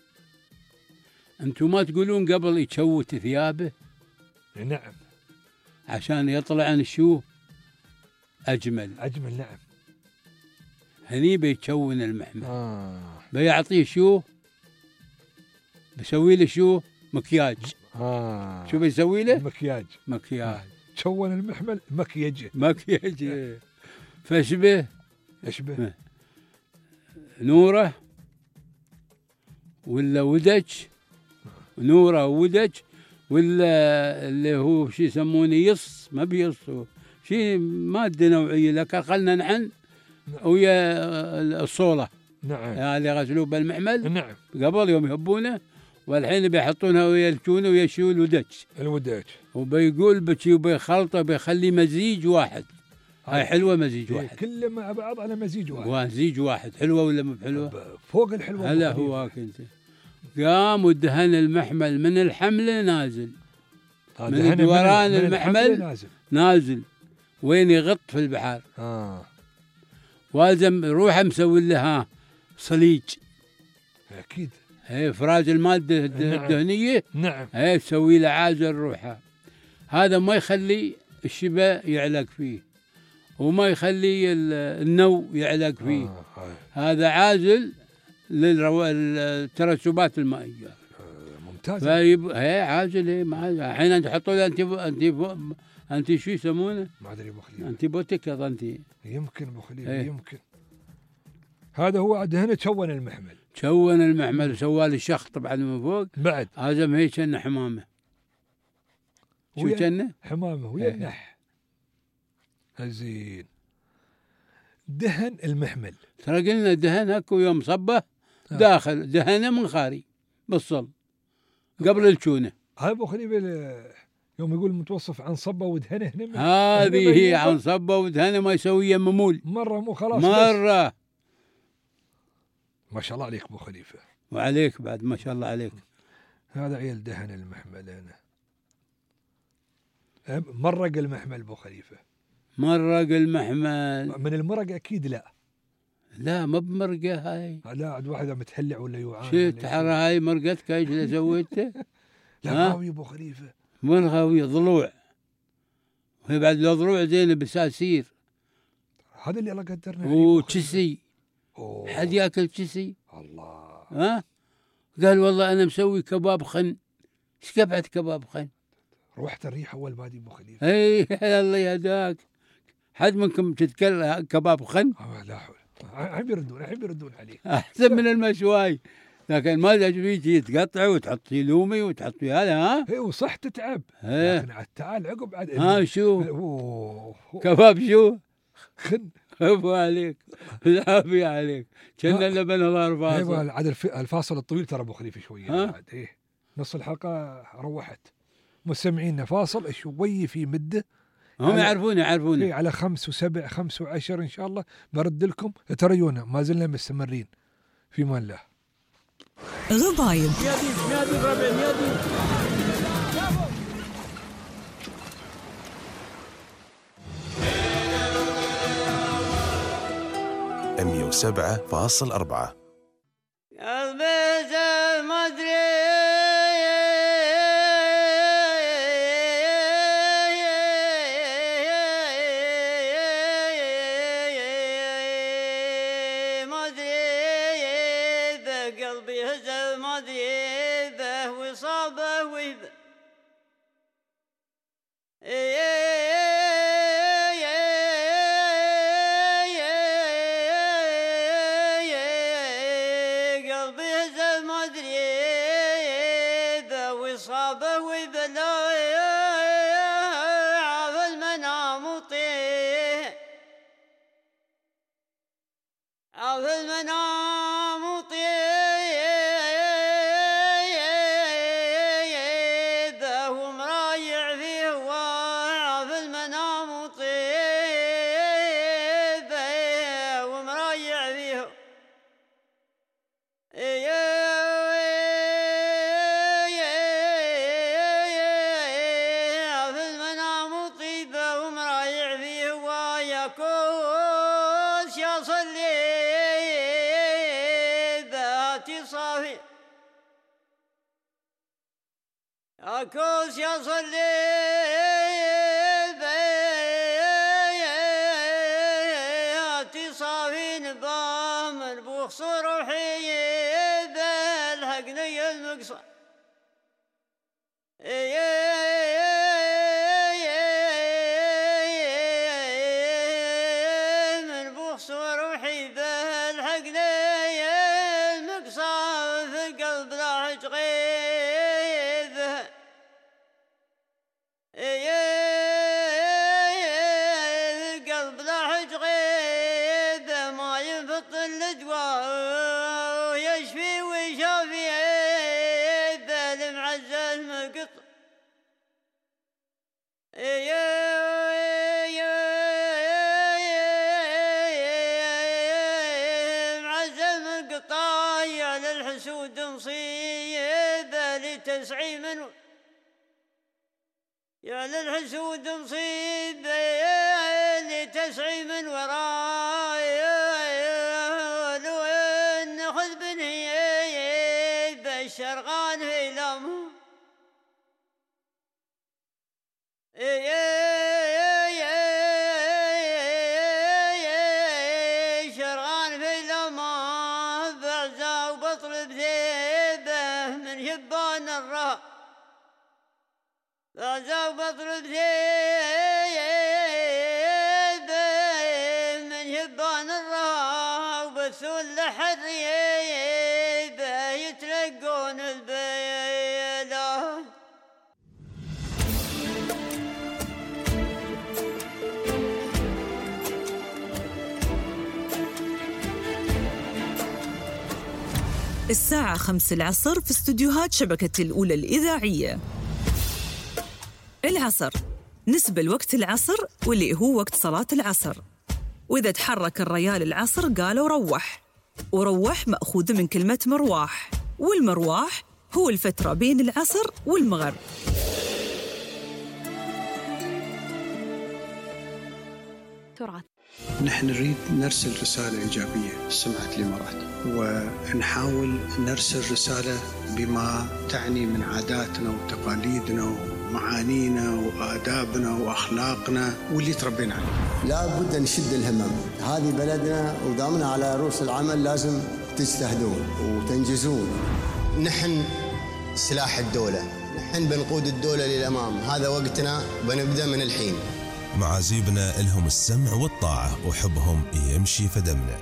انتم ما تقولون قبل يشوت ثيابه نعم. عشان يطلع عن شو اجمل. اجمل نعم. هني بيتشون المحمل. بيعطيه شو؟ بيسوي له شو؟ مكياج. شو بيسوي له؟ مكياج. تشون المحمل مكياج. فاشبه اشبه نوره ولا ودج، نوره ودج، ولا اللي هو شو يسمونه يص، ما بيص، شيء ماده نوعيه لكن خلنا نعن ويا الصوله. نعم. اللي غسلوه بالمعمل. نعم. قبل يوم يهبونه، والحين بيحطونها ويا التونه ويا شو الودج. وبيقول بشي وبيخلطه بيخلي مزيج واحد. هاي حلوه مزيج واحد. كله مع بعض على مزيج واحد. مزيج واحد. حلوه ولا مو بحلوه؟ فوق الحلوه. هلا هواك انت. قام ودهن المحمل من الحمله نازل، من دوران المحمل نازل وين يغط في البحر. والزم روحه مسوي لها صليج. اكيد. افراز الماده الدهنيه. نعم. تسوي له عازل روحه. هذا ما يخلي الشبه يعلق فيه، وما يخلي النو يعلق فيه. هذا عازل للترسبات المائيه. ممتاز. عازل. الحين تحطوا له انت شو يسمونه؟ ما ادري ابو خليفه. انت بوتك اظن. يمكن ابو خليفه. يمكن. هذا هو دهنه تشون المحمل. وسوى له شخط بعد من فوق. بعد عزم هيك كأنه حمامه. شو كأنه؟ حمامه ويا النح. زين. دهن المحمل. ترى قلنا دهن اكو يوم صبه داخل، دهنه من خاري بالصل قبل التونه. هاي ابو خليفه يوم يقول متوصف عن صبه ودهنه هنا. هذه هي عن صبه ودهنه، ما يسويها ممول مره، مو خلاص مره. ما شاء الله عليك ابو خليفه. وعليك بعد ما شاء الله عليك. هذا عيل دهن المحمل. انا مرق المحمل ابو خليفه. مرق المحمل من المرق اكيد. لا ما بمرقه هاي. لا عاد واحده متهلع ولا يوعان. شو تحرى هاي مرقتك ايش اللي سويته؟ لا غاوي ابو خليفه. من غاويه؟ ضلوع. وهي بعد لو ضلوع زين بساسير. هذا اللي الله قدرنا. وكسي. حد ياكل كسي؟ الله. قال والله انا مسوي كباب خن. ايش قبعد كباب خن؟ روحت الريح اول بادي ابو خليفه. اي الله يهداك. حد منكم تتكلم كباب خن؟ لا حول. عم يردون عليه. احسن من المشواي، لكن ما تجي تقطعه وتحطي لومي وتحطي هذا. اي وصح تتعب. لكن تعال عقب بعد. شو كباب شو خن. عفو عليك. العافيه عليك. كنا اللبن الله فاصل. ايوه عاد الفاصل الطويل ترى ابو خليفه شويه بعد. نص الحلقه روحت. مستمعينا فاصل شوي في مده. هم يعرفون على 5 و7 5 و10 ان شاء الله برد لكم. تريونا ما زلنا مستمرين في مان الله. غبايب. أمية 7.4. عكوس يصلي بياتي صافين بامر بوخص روحي بالحقني المقصر من بوخص روحي بالحقني المقصر في القلب لا تغيب القلب لا تغيب ما ينفط الدواء يشفي ويشافي بالمعزز مقط معزز مقطايع للحسود مصيبه لتسعي من يا للحسود مصيبة لتسعي من وراي لو إن خذ بني بالشرغان في لمه شرغان في لمه بعزة وبطلب ذيبه من شبان الرهب بعزة وبطلب ذيبه من شبان الرهب وبثول لحريبه يتلقون البيله. الساعة 5 العصر في استوديوهات شبكة الأولى الإذاعية. العصر نسبة لوقت العصر واللي هو وقت صلاة العصر، وإذا تحرك الريال العصر قالوا روح، وروح مأخوذ من كلمة مرواح، والمرواح هو الفترة بين العصر والمغرب. نحن نريد نرسل رسالة إيجابية لسمعة الإمارات، ونحاول نرسل رسالة بما تعني من عاداتنا وتقاليدنا ومعانينا وآدابنا وأخلاقنا واللي تربينا عليه. لا بد نشد الهمم، هذه بلدنا ودامنا على رؤوس العمل، لازم تجتهدون وتنجزون. نحن سلاح الدولة، نحن بنقود الدولة للأمام، هذا وقتنا بنبدأ من الحين. معازيبنا لهم السمع والطاعة وحبهم يمشي في دمنا.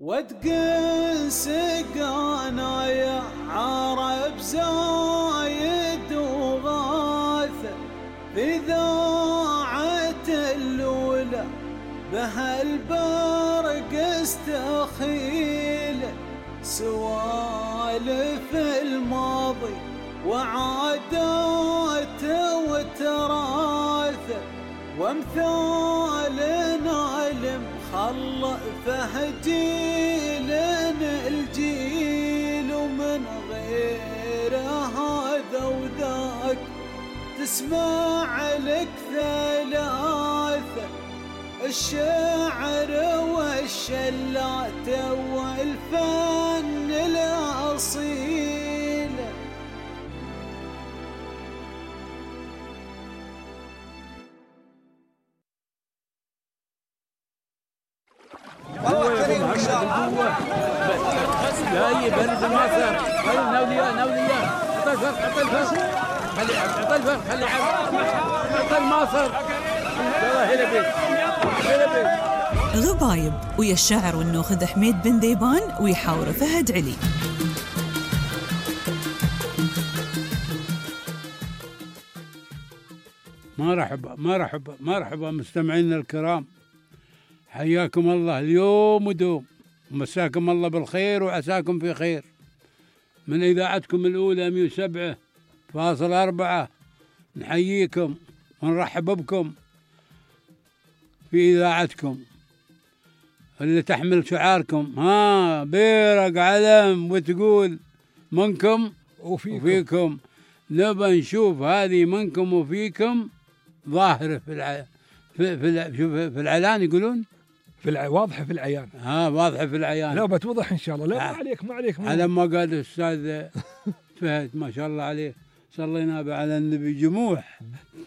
وتقل سقانا يا عرب زايد وغاث في ذاعة الأولى بهالبرق استخيل سوالف الماضي وعاداته وتراثه وامثالنا المخلفه جيلنا الجيل ومن غير هذا وذاك تسمع لك ثلاثه الشعر والشلات والفن الأصيل. والله كريم إن شاء الله. لا يبرد المصر. نولية. حط الفرق. خلي حط المصر. غبايب ويا الشاعر والنوخذ حميد بن ذيبان ويحاور فهد علي. مرحبا مستمعينا الكرام، حياكم الله اليوم ودوم، ومساكم الله بالخير وعساكم في خير من إذاعتكم الأولى 107.4. نحييكم ونرحب بكم في إذاعتكم اللي تحمل شعاركم بيرق علم وتقول منكم وفيكم. نبى نشوف هذه منكم وفيكم ظاهرة في العلان يقولون واضحة في العيان. واضحة في العيان. لا بتوضح إن شاء الله. لا ما عليك على ما قال الأستاذ فهد ما شاء الله عليه صلينا على النبي جموح.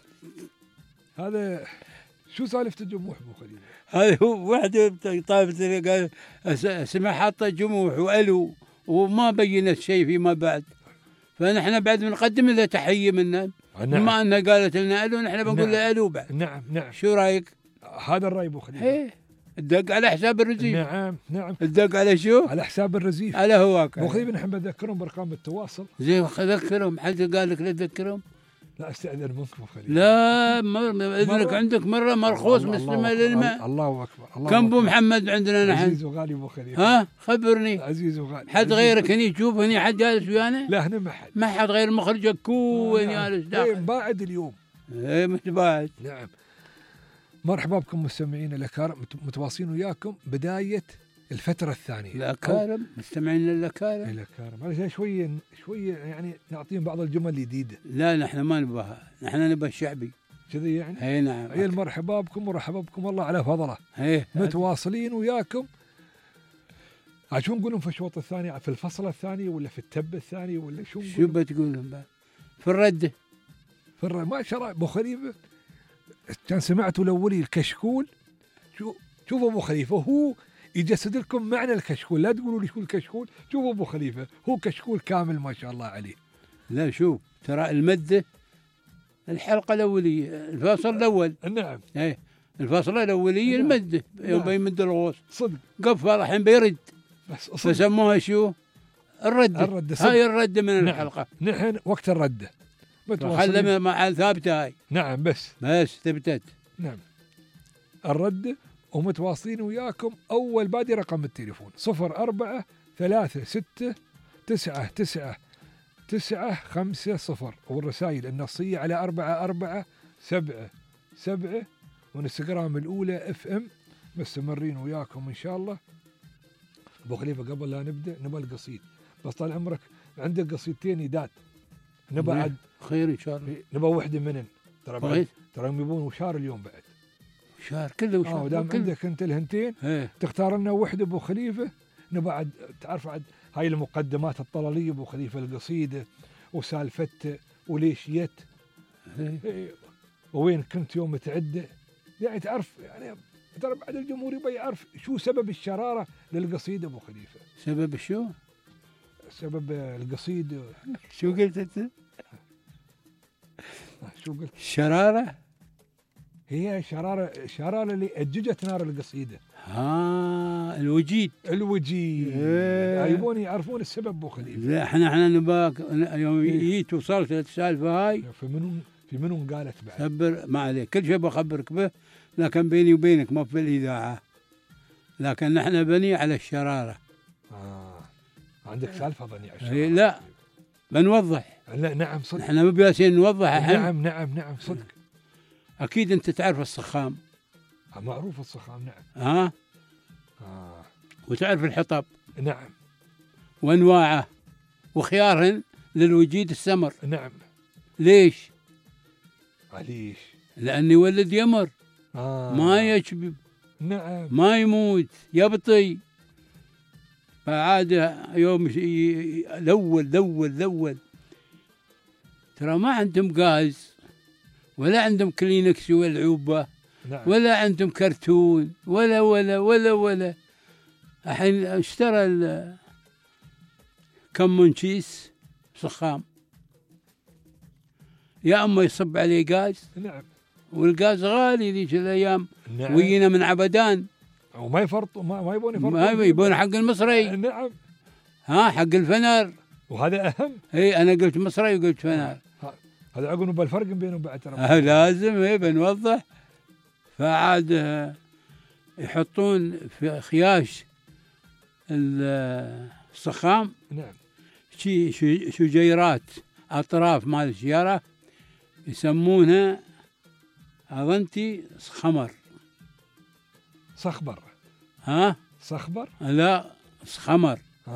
هذا شو سالفة الجموح ابو خليل؟ هذا هو وحده طائفة قال اسمها حاطه جموح والو وما بينت شيء فيما بعد، فنحن بعد بنقدم لها تحيه منا. بما انها قالت لنا الو نحن بنقول لها الو بعد. نعم. شو رايك؟ هذا الراي ابو خليل. الدق على حساب الرزيف. نعم. الدق على شو؟ على حساب الرزيف. على هواك ابو خليل. نحن بذكرهم بارقام التواصل. زين ذكرهم. حد قال لك لا تذكرهم؟ لا استأذن منكم ابو خليل. لا اذنك عندك مره مرخوص مسلمه للماء. الله اكبر. كم ابو محمد عندنا نحن؟ عزيز وغالي ابو خليل. خبرني. عزيز وغالي. حد غيرك هني تشوف هني حد جالس ويانا؟ لا هنا ما حد غير مخرجك كون جالس داخل. باعد اليوم. متباعد. نعم. مرحبا بكم مستمعين الأكارم، متواصلين وياكم بداية الفترة الثانية. الأكارم مستمعين الأكارم. هذا شوية يعني نعطيهم بعض الجمل الجديدة. لا نحن ما نبغاها، نحن نبغى الشعبي كذي يعني. اي نعم. هي المرحبا بكم ورحبا بكم الله على فضله. متواصلين وياكم. شو نقولون في الشوط الثاني، في الفصل الثاني ولا في التب الثاني ولا شو بتقولون بعد؟ في الردة. ما شاء الله ابو خليفة كان سمعتوا الأولي الكشكول. شوفوا أبو خليفة هو يجسد لكم معنى الكشكول، لا تقولوا لي شو الكشكول. شوفوا أبو خليفة هو كشكول كامل ما شاء الله عليه. لا شوف ترى المدة الحلقة الأولية الفصل الأول. نعم. الفصلة الأولية المدة يوم بيمد الغوص صدق. قفل الحين بيرد فسموها شو؟ الردة. هاي الردة من الحلقة. نحن وقت الردة خلنا مع ثابتة هاي. نعم بس ثبتت. نعم الردة. ومتواصلين وياكم. أول بادي رقم التليفون 0436999950 والرسائل النصية على 4477 والانستغرام الأولى FM. مستمرين وياكم إن شاء الله. أبو خليفة قبل لا نبدأ نبغى القصيد، بس طال عمرك عندك قصيدتين يدات نبغى خير إن شاء الله. نبغى وحدة منن ترى يبون وشار اليوم بعد. شهر كله وشهر. ودام عندك انت الهنتين تختار لنا وحده ابو خليفه. نبعد تعرف عد هاي المقدمات الطلاليه ابو خليفه القصيده وسالفته وليش يت وين كنت يوم تعده، يعني تعرف يعني ترى بعد الجمهور يبغى يعرف شو سبب الشراره للقصيده ابو خليفه. سبب شو؟ سبب القصيده. شو قلت انت؟ شو قلت؟ الشراره هي شرارة اللي أججت نار القصيدة. الوجيد. يبون يعرفون السبب أبو خليفة. لا احنا نباك يوم جيت وصلت السالفة هاي. في منو قالت بعد؟ خبر ما عليك، كل شيء بخبرك به، لكن بيني وبينك ما في الإذاعة. لكن نحن بني على الشرارة. عندك سالفة بني على الشرارة؟ لا بنوضح. لا نعم صدق. نحن مو بياسين نوضح. نعم صدق. أكيد أنت تعرف الصخام. معروف الصخام نعم. وتعرف الحطب. نعم. وانواعه وخيارهن للوجيد السمر. نعم. ليش؟ ليش؟ لأنه يولد يمر. ما يشبب. نعم. ما يموت، يبطي. فعاد يوم الأول ترى ما عندهم غاز ولا عندهم كلينكس والعوبة. نعم. ولا عندهم كرتون ولا الحين اشترى كم من كيس صخام، يا اما يصب عليه غاز. نعم. والغاز غالي ذيك الايام. نعم. وينا من عبدان وما يفرطوا، ما يبون يفرطوا، ما يبون حق المصري. نعم. حق الفنر، وهذا اهم. انا قلت مصري وقلت فنر. هذا عقلوا بالفرق بينهم بعد ترى. لازم بنوضح. فعاد يحطون في خياش الصخام. نعم. شجيرات اطراف مال الشجره يسمونها اظنتي صخمر. صخبر. صخبر. لا صخمر.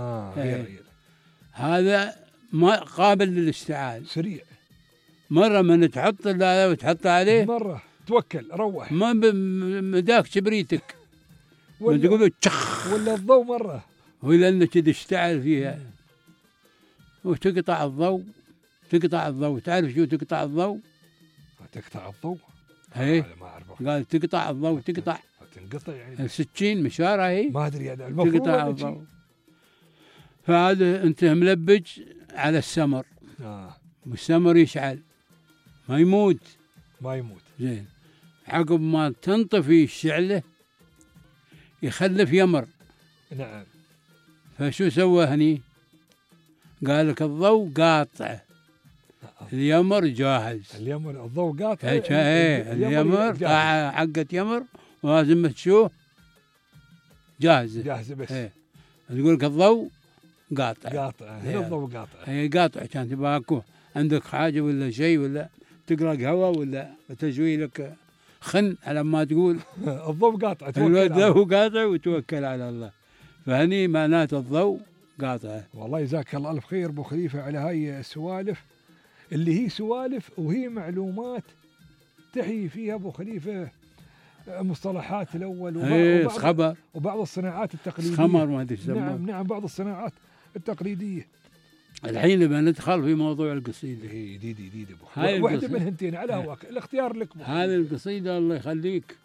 هذا ما قابل للاشتعال، سريع. مرة من تحط وتحط عليه، مرة توكل روح، ما مداك كبريتك تقول له تشخ ولا الضوء مرة، ولا انه كذا اشتعل فيها. وتقطع الضوء. تعرف شو تقطع الضوء؟ تقطع الضوء؟ ايه ما اعرف. قال تقطع الضوء. تنقطع يعني السكين مشارة هي ما ادري يعني تقطع الضوء. فهذا انت ملبج على السمر. والسمر يشعل ما يموت. زين. عقب ما تنطفي الشعلة يخلف يمر. نعم. فشو سوى هني؟ قال لك الضوء قاطع، اليمر جاهز. الضوء قاطع. اليمر حقت يمر ولازم تشوف جاهزة بس. تقول لك الضوء قاطع. الضوء قاطع. قاطع كان تباكوه عندك حاجة ولا شيء، ولا تقرأ قهوة ولا تجوي لك خن على ما تقول الضوء قاطع. الضوء قاطع وتوكل على الله. فهني معناته الضوء قاطع. والله جزاك الله ألف خير أبو خليفة على هاي السوالف اللي هي سوالف وهي معلومات تحيي فيها أبو خليفة مصطلحات الأول وبعض الصناعات التقليدية. خمر ما أدري. نعم بعض الصناعات التقليدية. الحين بندخل في موضوع القصيدة. دي أبو خليفة. واحدة من هنتين على هواك، الاختيار لك. هذه القصيدة الله يخليك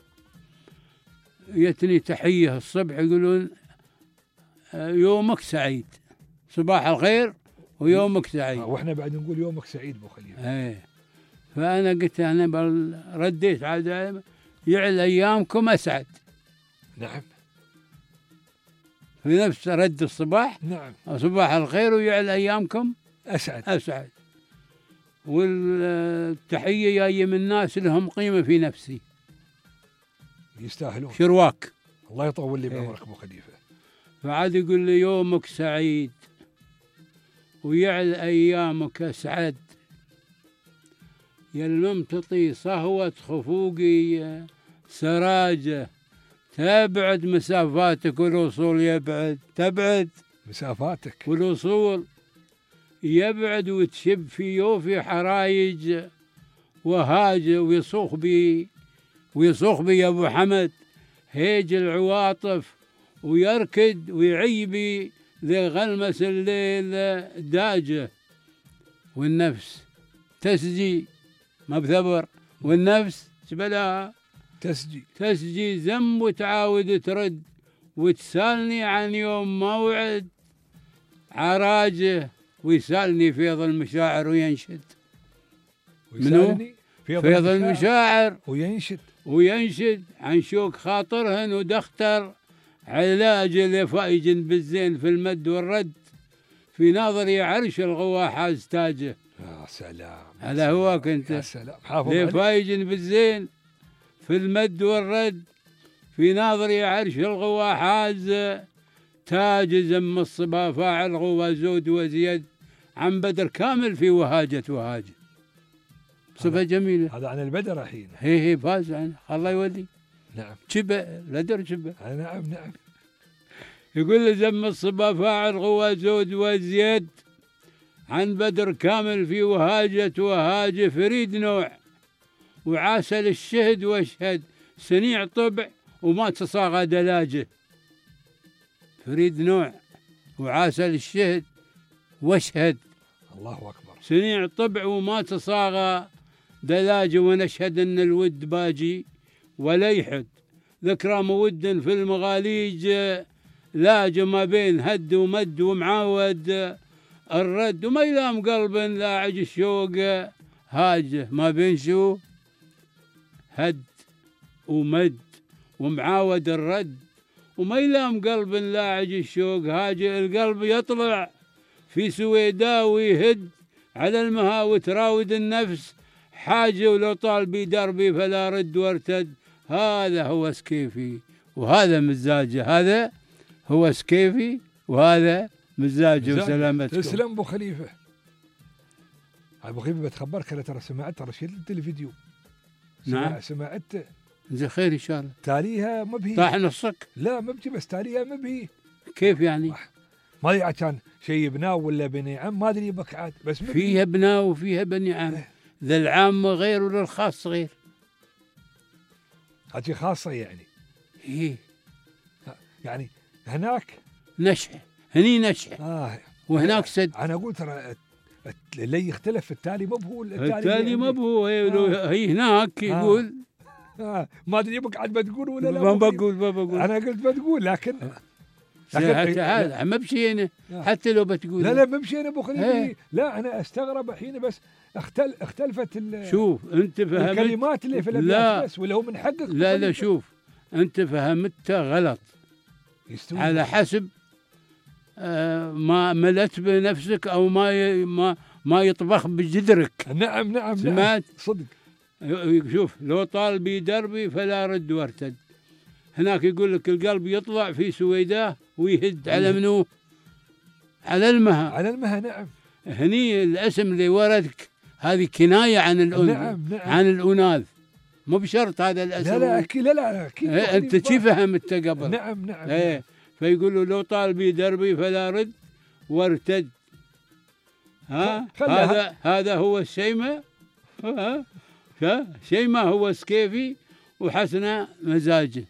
يتني تحية الصبح يقولون يومك سعيد، صباح الخير ويومك سعيد. واحنا بعد نقول يومك سعيد ابو خليفه. فانا قلت انا رديت عاد يعل ايامكم اسعد. نعم. في نفس رد الصباح. نعم. صباح الخير ويعل ايامكم اسعد. والتحيه جايه من الناس لهم قيمه في نفسي، يستاهلون. شرواك الله يطول لي بعمرك ابو خليفه. فعاد يقول لي يومك سعيد ويعل أيامك أسعد، يا الممتطي صهوة خفوقي سراجة، تبعد مسافاتك والوصول تبعد مسافاتك والوصول يبعد، وتشب في يوفي حرايج وهاجة، ويصوخ بي يا أبو حمد هيج العواطف، ويركد ويعيبي لغلمس الليل داجه، والنفس تسجي ما بثبر، والنفس شبلها تسجي ذنب، وتعاود ترد وتسالني عن يوم موعد عراجه، ويسالني فيض المشاعر وينشد. منو؟ فيض المشاعر وينشد عن شوك خاطرهن ودختر علاج لفايج بالزين في المد والرد في ناظري عرش الغوا حاز تاجه. يا سلام. هذا هو كنت. يا سلام. حافظ عليك. لفايج بالزين في المد والرد في ناظري عرش الغوا حاز تاج زم الصبا فاعل غوا زود وزيد عن بدر كامل في وهاجة وهاجة. صفة جميلة. هذا عن البدر الحين. هي فاز عنه الله يولي. نعم. شبه لدر شبه. نعم نعم. يقول زم الصبا فاعل غوا زود وزيد عن بدر كامل في وهاجة وهاجة فريد نوع وعاسل الشهد واشهد سنيع طبع وما تصاغى دلاجه. فريد نوع وعاسل الشهد واشهد الله أكبر سنيع طبع وما تصاغى دلاجه ونشهد ان الود باجي ولا يحد ذكرى مود في المغاليج لاج ما بين هد ومد ومعاود الرد وما يلام قلب لاعج الشوق هاجه ما بين شو هد ومد ومعاود الرد وما يلام قلب لاعج الشوق هاجه القلب يطلع في سويدا ويهد على المها وتراود النفس حاجه ولو طال بي دربي فلا رد وارتد. هذا هو سكيفي وهذا مزاجه. هذا هو سكيفي وهذا مزاجه وسلامتكم. تسلم ابو خليفه. ابو خليفه بتخبرك انا ترى سمعت ترى شلت الفيديو. نعم سمعت. زين خير ان شاء الله. تاليها ما بهي طاح نصك. لا ما بجي بس تاليها ما بهي. كيف يعني؟ ما ادري كان شيء بناو ولا بني عم ما ادري بك عاد بس فيها بناو وفيها بني عم. ذا العام غير ولا الخاص غير. هذه خاصه يعني. ايه يعني هناك نشأة هني نشأة وهناك سد. انا اقول ترى اللي يختلف التالي ما بهو التالي ما بهو. هي هناك يقول ما ادري بك عاد بتقول ولا لا. ما بقول انا قلت بتقول لكن حتى ما بشينا حتى لو بتقول لا ما بشينا ابو خليفه. لا انا استغرب الحين بس اختلفت شوف انت فهمت الكلمات اللي في الابيات بس ولا هو من حقك. لا شوف انت فهمت غلط على حسب ما ملت بنفسك او ما يطبخ بجدرك. نعم سمعت صدق. شوف لو طال بي دربي فلا رد وارتد. هناك يقول لك القلب يطلع في سويداه ويهد على منو؟ على المها. نعم. هني الاسم اللي وردك هذه كناية عن الأنثى. نعم. عن الأناث مو بشرط هذا الاسم. لا اكيد لا اكيد. انت كيف فهمت قبل؟ نعم. فيقولوا لو طال بي دربي فلا رد وارتد. هذا هو الشيمة. شيمة هو سكيفي وحسن مزاجه.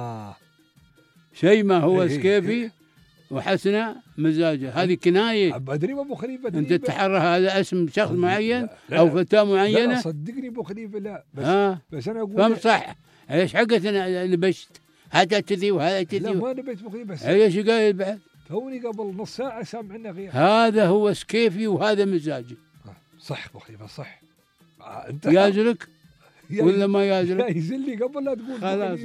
شيمة هو سكيفي وحسن مزاجه. هذه كناية. أدري أبو خليفة. أنت تحرى هذا اسم شخص معين أو فتاة معينة. لا صدقني أبو خليفة لا بس أنا أقول فهم صح. ايش حقت نبشت هذا كذي وهذا كذي. لا ما نبيت أبو خليفة بس. ايش قايل بعد؟ توني قبل نص ساعة سامعنا غير. هذا هو سكيفي وهذا مزاجه. صح أبو خليفة صح. أنت يازلك ولا ما يازلك؟ يزلي قبل لا تقول. خلاص.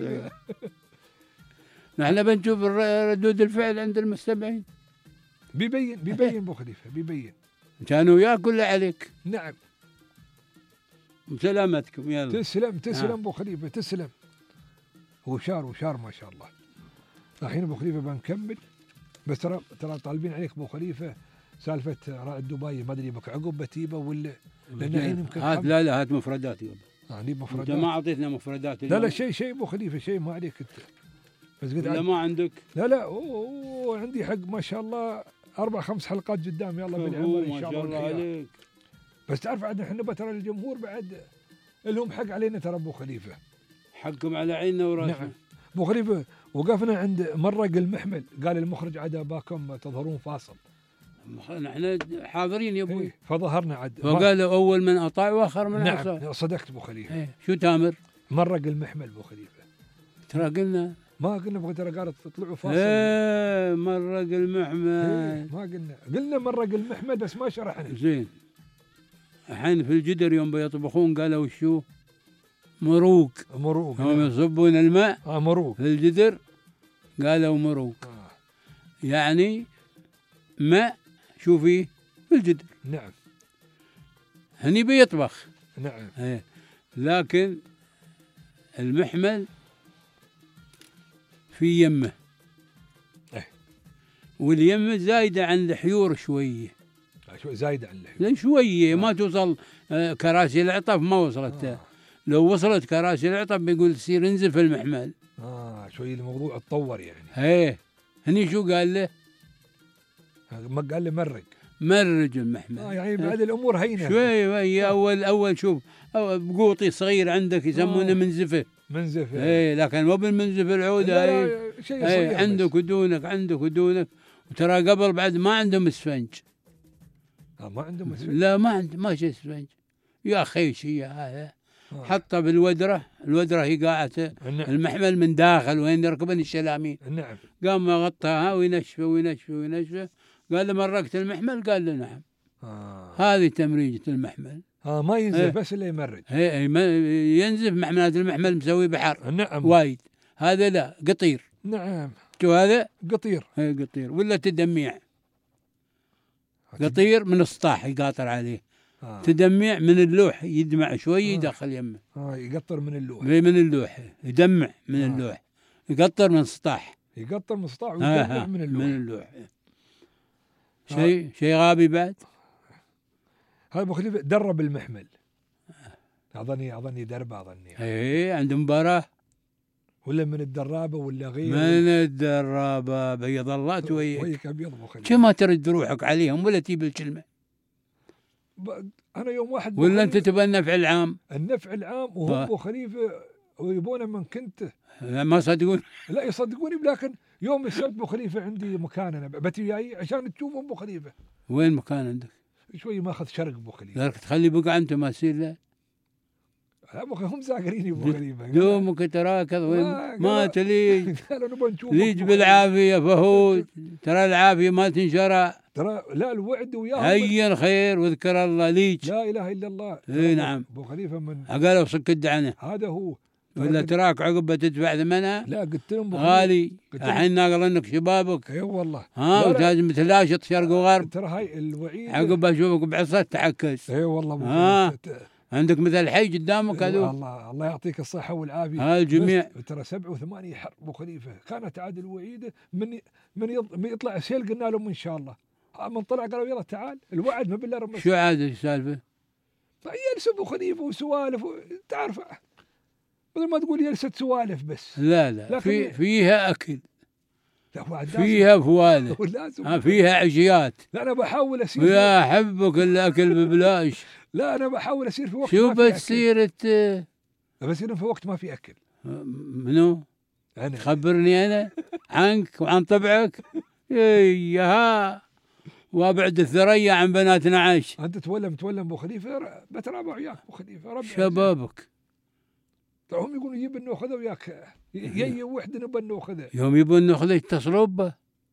نحن بنشوف ردود الفعل عند المستمعين. بيبين ابو خليفه بيبين. كانوا وياك ولا عليك؟ نعم. بسلامتكم يلا. تسلم ابو خليفه تسلم. وشار ما شاء الله. الحين ابو خليفه بنكمل بس ترى طالبين عليك ابو خليفه سالفه رائد دبي ما ادري بك عقب بتيبه ولا لان الحين يمكن لا هات مفردات يابا. مفردات. انت ما اعطيتنا مفردات. لا شيء ابو خليفه شيء ما عليك انت. بس لا ما عندك. لا عندي حق ما شاء الله 4-5 حلقات قدام يلا بالعمر ان شاء الله عليك. بس تعرف عندنا احنا ترى الجمهور بعد لهم حق علينا ترى ابو خليفه. حقكم على عيننا وراسنا. نعم ابو خليفه وقفنا عند مرق المحمل قال المخرج عاد اباكم تظهرون فاصل. نحن حاضرين يا ابوي. فظهرنا عاد. وقالوا اول من اطاع واخر من عصى. نعم صدقت ابو خليفه. شو تامر؟ مرق المحمل ابو خليفه. ترى قلنا ما قلنا ابغى ترى قالت تطلعوا فاصل. مرق المحمل. ما قلنا مرق المحمل بس ما شرحنا. زين. الحين في الجدر يوم بيطبخون قالوا شو؟ مروق. مروق هم يصبون الماء مروق في الجدر قالوا مروق. يعني ماء شوفي في الجدر. نعم. هني بيطبخ. نعم. لكن المحمل في يمه. واليمه زايدة عن الحيور شوية. زايدة عن الحيور شوية. ما توصل كراسي العطف ما وصلت. لو وصلت كراسي العطف بيقول تصير انزف المحمل. شوي الموضوع اتطور يعني. هني شو قال له؟ ما قال له مرج المحمل. يعني بعد الامور هينه شوي. اول شوف بقوطي صغير عندك يسمونه منزفه. لكن مو بالمنزفه العوده. عندك ودونك وترى قبل بعد ما عندهم اسفنج. ما عندهم اسفنج. لا ما شيء اسفنج يا اخي. شيء هذا حطه بالودره. الودره هي قاعته. المحمل من داخل وين يركبن الشلامين. نعم. قام غطاها وينشفه. قال له مرقت المحمل؟ قال له نعم. هذه تمريجة المحمل. ما ينزف بس اللي يمرج. ينزف محملات المحمل مسوي بحر. نعم. وايد. هذا لا قطير. نعم. شو هذا؟ قطير. قطير ولا تدميع. قطير من السطاح يقاطر عليه. تدميع من اللوح يدمع شوي يدخل يمه. يقطر من اللوح. من اللوح يدمع من اللوح. يقطر من السطاح. ويدمع من اللوح. شيء غابي بعد. هذا ابو خليفه درب المحمل. اظني دربه عنده مباراه ولا من الدرابه ولا غيره. من الدرابه بيض الله تويك. ويك ابيض ابو خليفه. كم ما ترد روحك عليهم ولا تجيب الكلمه. انا يوم واحد ولا انت تبغى النفع العام. النفع العام وهم ابو خليفه ويبونه من كنت. ما يصدقون. لا يصدقوني. لكن يوم السبت ابو خليفه عندي مكان انا بتي جاي عشان تشوفهم ابو خليفه. وين مكان عندك؟ شوي ماخذ شرق ابو خليفه. قالك تخلي بقى انت ما تصير له. هم زاقرين ابو خليفه. دومك تراكض وين ما تليج. ليج بالعافيه فهود. ترى العافيه ما تنشرع. ترى لا الوعد وياهم. هيا خير واذكر الله ليج. لا اله الا الله. نعم. ابو خليفه من قالوا صك الدعنه. هذا هو. ولا تراك عقب تدفع ثمنها. لا قلت لهم غالي. الحين ناقل انك شبابك. اي والله. ولازم تلاشط شرق وغرب. ترى هاي الوعيد. عقب اشوفك بعصا تعكس. اي والله. عندك مثل الحي قدامك هذول. الله يعطيك الصحه والعافيه. الجميع. ترى 7 و8 حرب ابو خليفه. كانت عاد الوعيده من يطلع سيل قلنا لهم ان شاء الله. من طلع قالوا يلا تعال. الوعد ما بالله رمز. شو عاد السالفه؟ يلسى ابو خليفه وسوالف تعرف. بدل ما تقول جلسة سوالف بس. لا فيها أكل. لا فيها فوالة. فيها عشيات. لا أنا بحاول أسير. يا حبك الأكل ببلاش. لا أنا بحاول أسير في وقت شو بتصير بسير في وقت ما في أكل. منو؟ أنا. خبرني أنا عنك وعن طبعك. ها وابعد الثريا عن بنات نعاش. أنت متولم أبو خليفة بترابع وياك أبو خليفة. شبابك. هم يقولوا يبون ناخذه وياك. يجي وحده نبى ناخذه. يوم يبون ناخذه يتصلوا به.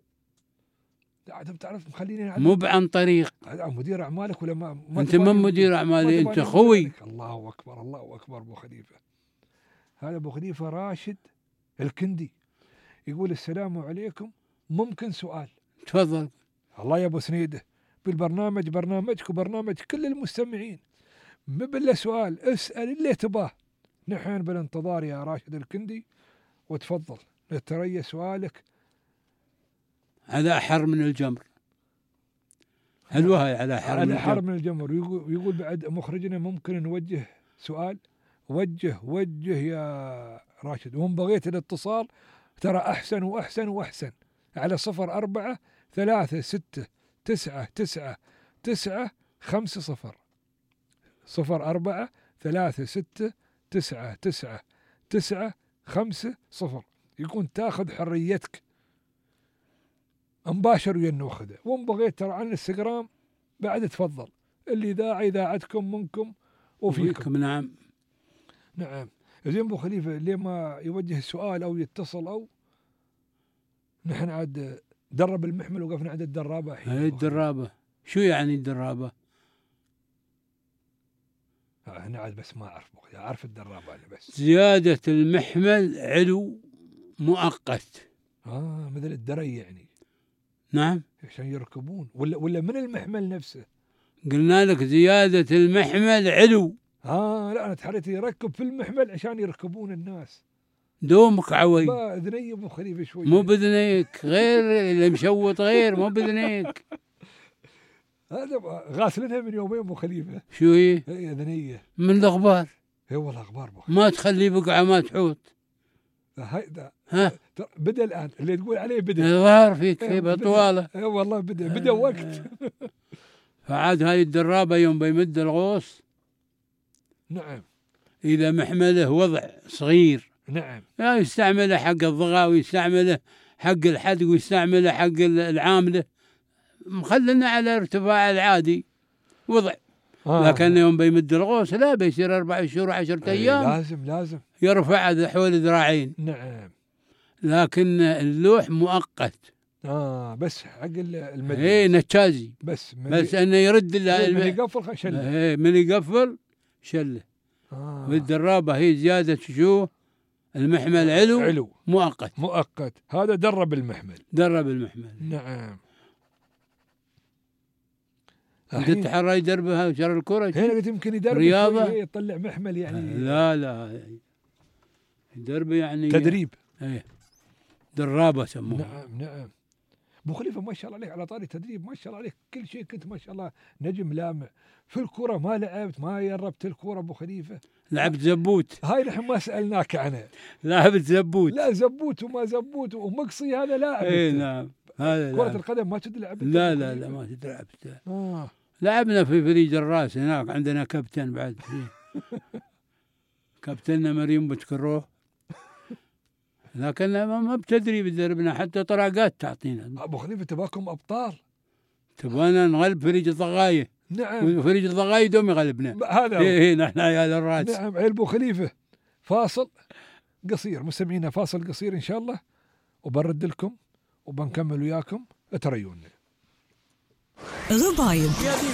لا انت بتعرف مخليني مو عن طريق. مدير اعمالك ولا ما انت من مدير اعمالي انت خوي. الله اكبر ابو خليفه. هذا ابو خليفه راشد الكندي يقول السلام عليكم ممكن سؤال. تفضل. الله يا ابو سنيده بالبرنامج برنامجك وبرنامج كل المستمعين ما بلا سؤال اسال اللي تباه. نحن بالانتظار يا راشد الكندي وتفضل نتريى سؤالك. على أحر من الجمر. حلوة هاي على أحر من الجمر. يقول بعد مخرجنا ممكن نوجه سؤال. وجه يا راشد. وهم بغيت الاتصال ترى أحسن وأحسن وأحسن على 04 36 99 9 50 04 36 9 9 يكون تاخذ حريتك مباشر ويا ناخذه. وان بغيت ترى عن الانستغرام بعد تفضل. اللي اذاعتكم منكم وفيكم. نعم زين ابو خليفه ليه ما يوجه السؤال او يتصل او نحن عاد درب المحمل وقفنا عند الدرابه الحين. هاي الدرابه شو يعني الدرابه؟ أنا عاد بس ما أعرف أعرف الدرابة أنا بس. زيادة المحمل علو مؤقت. مثل الدري يعني. نعم. عشان يركبون ولا من المحمل نفسه؟ قلنا لك زيادة المحمل علو. لا أنا تحريت يركب في المحمل عشان يركبون الناس. دومك عوي. ذني أبو خليفة شوي. مو بذنيك غير اللي مشوط غير مو بذنيك. هذا غاسلينها من يومين أبو خليفة. شو هي؟ هي ذنية. من الأخبار. هي والله أخبار ما تخلي بقعة ما تحوط. ها بدأ الآن اللي تقول عليه بدأ. ظهر فيك بطوالة. والله بدأ وقت. فعاد هاي الدرابة يوم بيمد الغوص. نعم. إذا محمله وضع صغير. نعم. يستعمله حق الضغى ويستعمله حق الحدق ويستعمله حق العاملة. مخلنا على ارتفاع العادي وضع. لكن يوم بيمد الغوص لا بيصير 4 شهور و10 أيام. لازم يرفع حول ذراعين. نعم. لكن اللوح مؤقت. بس حق المدينة. ايه نتشازي. بس انه يرد من يقفل شله. من يقفل شله. والدرابة هي زيادة شو؟ المحمل علو مؤقت. هذا درب المحمل. نعم. انت تحرى يدربها وشر الكرة. هنا قلت يمكن يدرب رياضة يطلع محمل يعني. لا يدرب يعني تدريب. ايه درابة سموها. نعم. ابو خليفة ما شاء الله عليك على طاري تدريب ما شاء الله عليك كل شيء كنت ما شاء الله نجم لامع في الكرة. ما لعبت ما يربت الكرة ابو خليفة. لعبت زبوت. هاي نحن ما سألناك عنها. لعبت زبوت. لا زبوت وما زبوت ومقصي هذا لاعب. اي نعم هذا كرة القدم ما تلعب. لا ما تلعب. لعبنا في فريج الراس هناك عندنا كابتن بعد كابتننا مريم بتكروه. لكن ما بتدريب دربنا حتى طراقات تعطينا. ابو خليفة تباكم ابطال. تبغانا نغلب فريج الضغاية. نعم. فريج الضغاية دوم يغلبنا. هذا ايه نحن عيال الراس. نعم. عيل ابو خليفة. فاصل قصير مستمعينا فاصل قصير ان شاء الله وبرد لكم وبنكمل وياكم اتريونا. غبايب.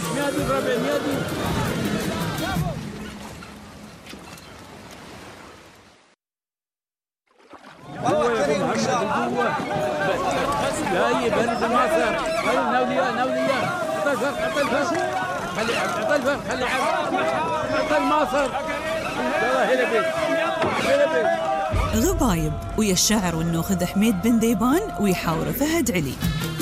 لا يبرد المصر. نوليا عطى الفرق خلي عطى المصر. غبايب ويا الشاعر والنوخذ حميد بن ذيبان ويحاور فهد علي.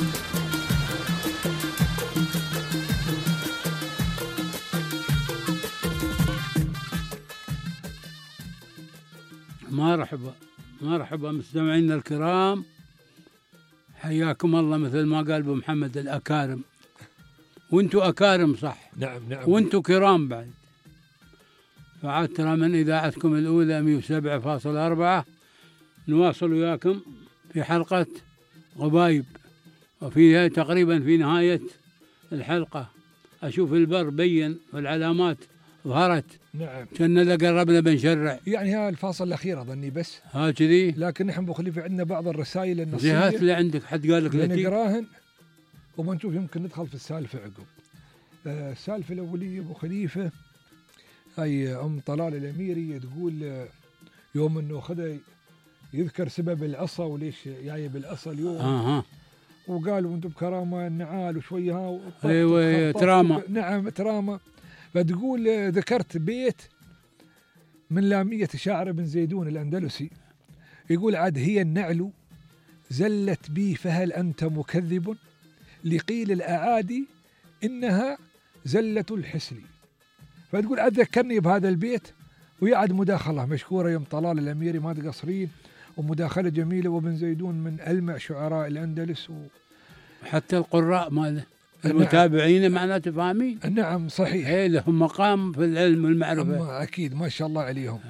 مرحبا مستمعينا الكرام. حياكم الله مثل ما قال ابو محمد الأكارم. وانتو أكارم صح. نعم. وانتو كرام بعد. فعاد ترى من إذاعتكم الأولى 107.4 نواصل وياكم في حلقة غبايب. وفيها تقريبا في نهاية الحلقة أشوف البر بين والعلامات ظهرت. نعم. كنا قربنا بنشرع يعني ها الفاصل الأخير أظني بس. ها كذي. لكن نحن أبو خليفة عندنا بعض الرسائل النصية. هات اللي عندك حد قال لك نقراهن وبنشوف يمكن ندخل في السالفة عقب. السالفة الأولية أبو خليفة هاي أم طلال الأميري تقول يوم إنه خذ يذكر سبب العصا وليش جاي بالعصا اليوم. وقالوا أنتم بكرامة النعال وشوية أيوة تراما. نعم تراما. فتقول ذكرت بيت من لامية شاعر بن زيدون الأندلسي يقول عاد هي النعل زلت بي فهل أنت مكذب لقيل الأعادي إنها زلة الحسلي. فتقول عاد ذكرني بهذا البيت ويعد مداخلة مشكورة يوم طلال الأميري ما تقصرين ومداخلة جميلة وابن زيدون من ألمع شعراء الأندلس حتى القراء ماله المتابعين معناته فاهمين. نعم صحيح. هي لهم مقام في العلم والمعرفة أكيد ما شاء الله عليهم.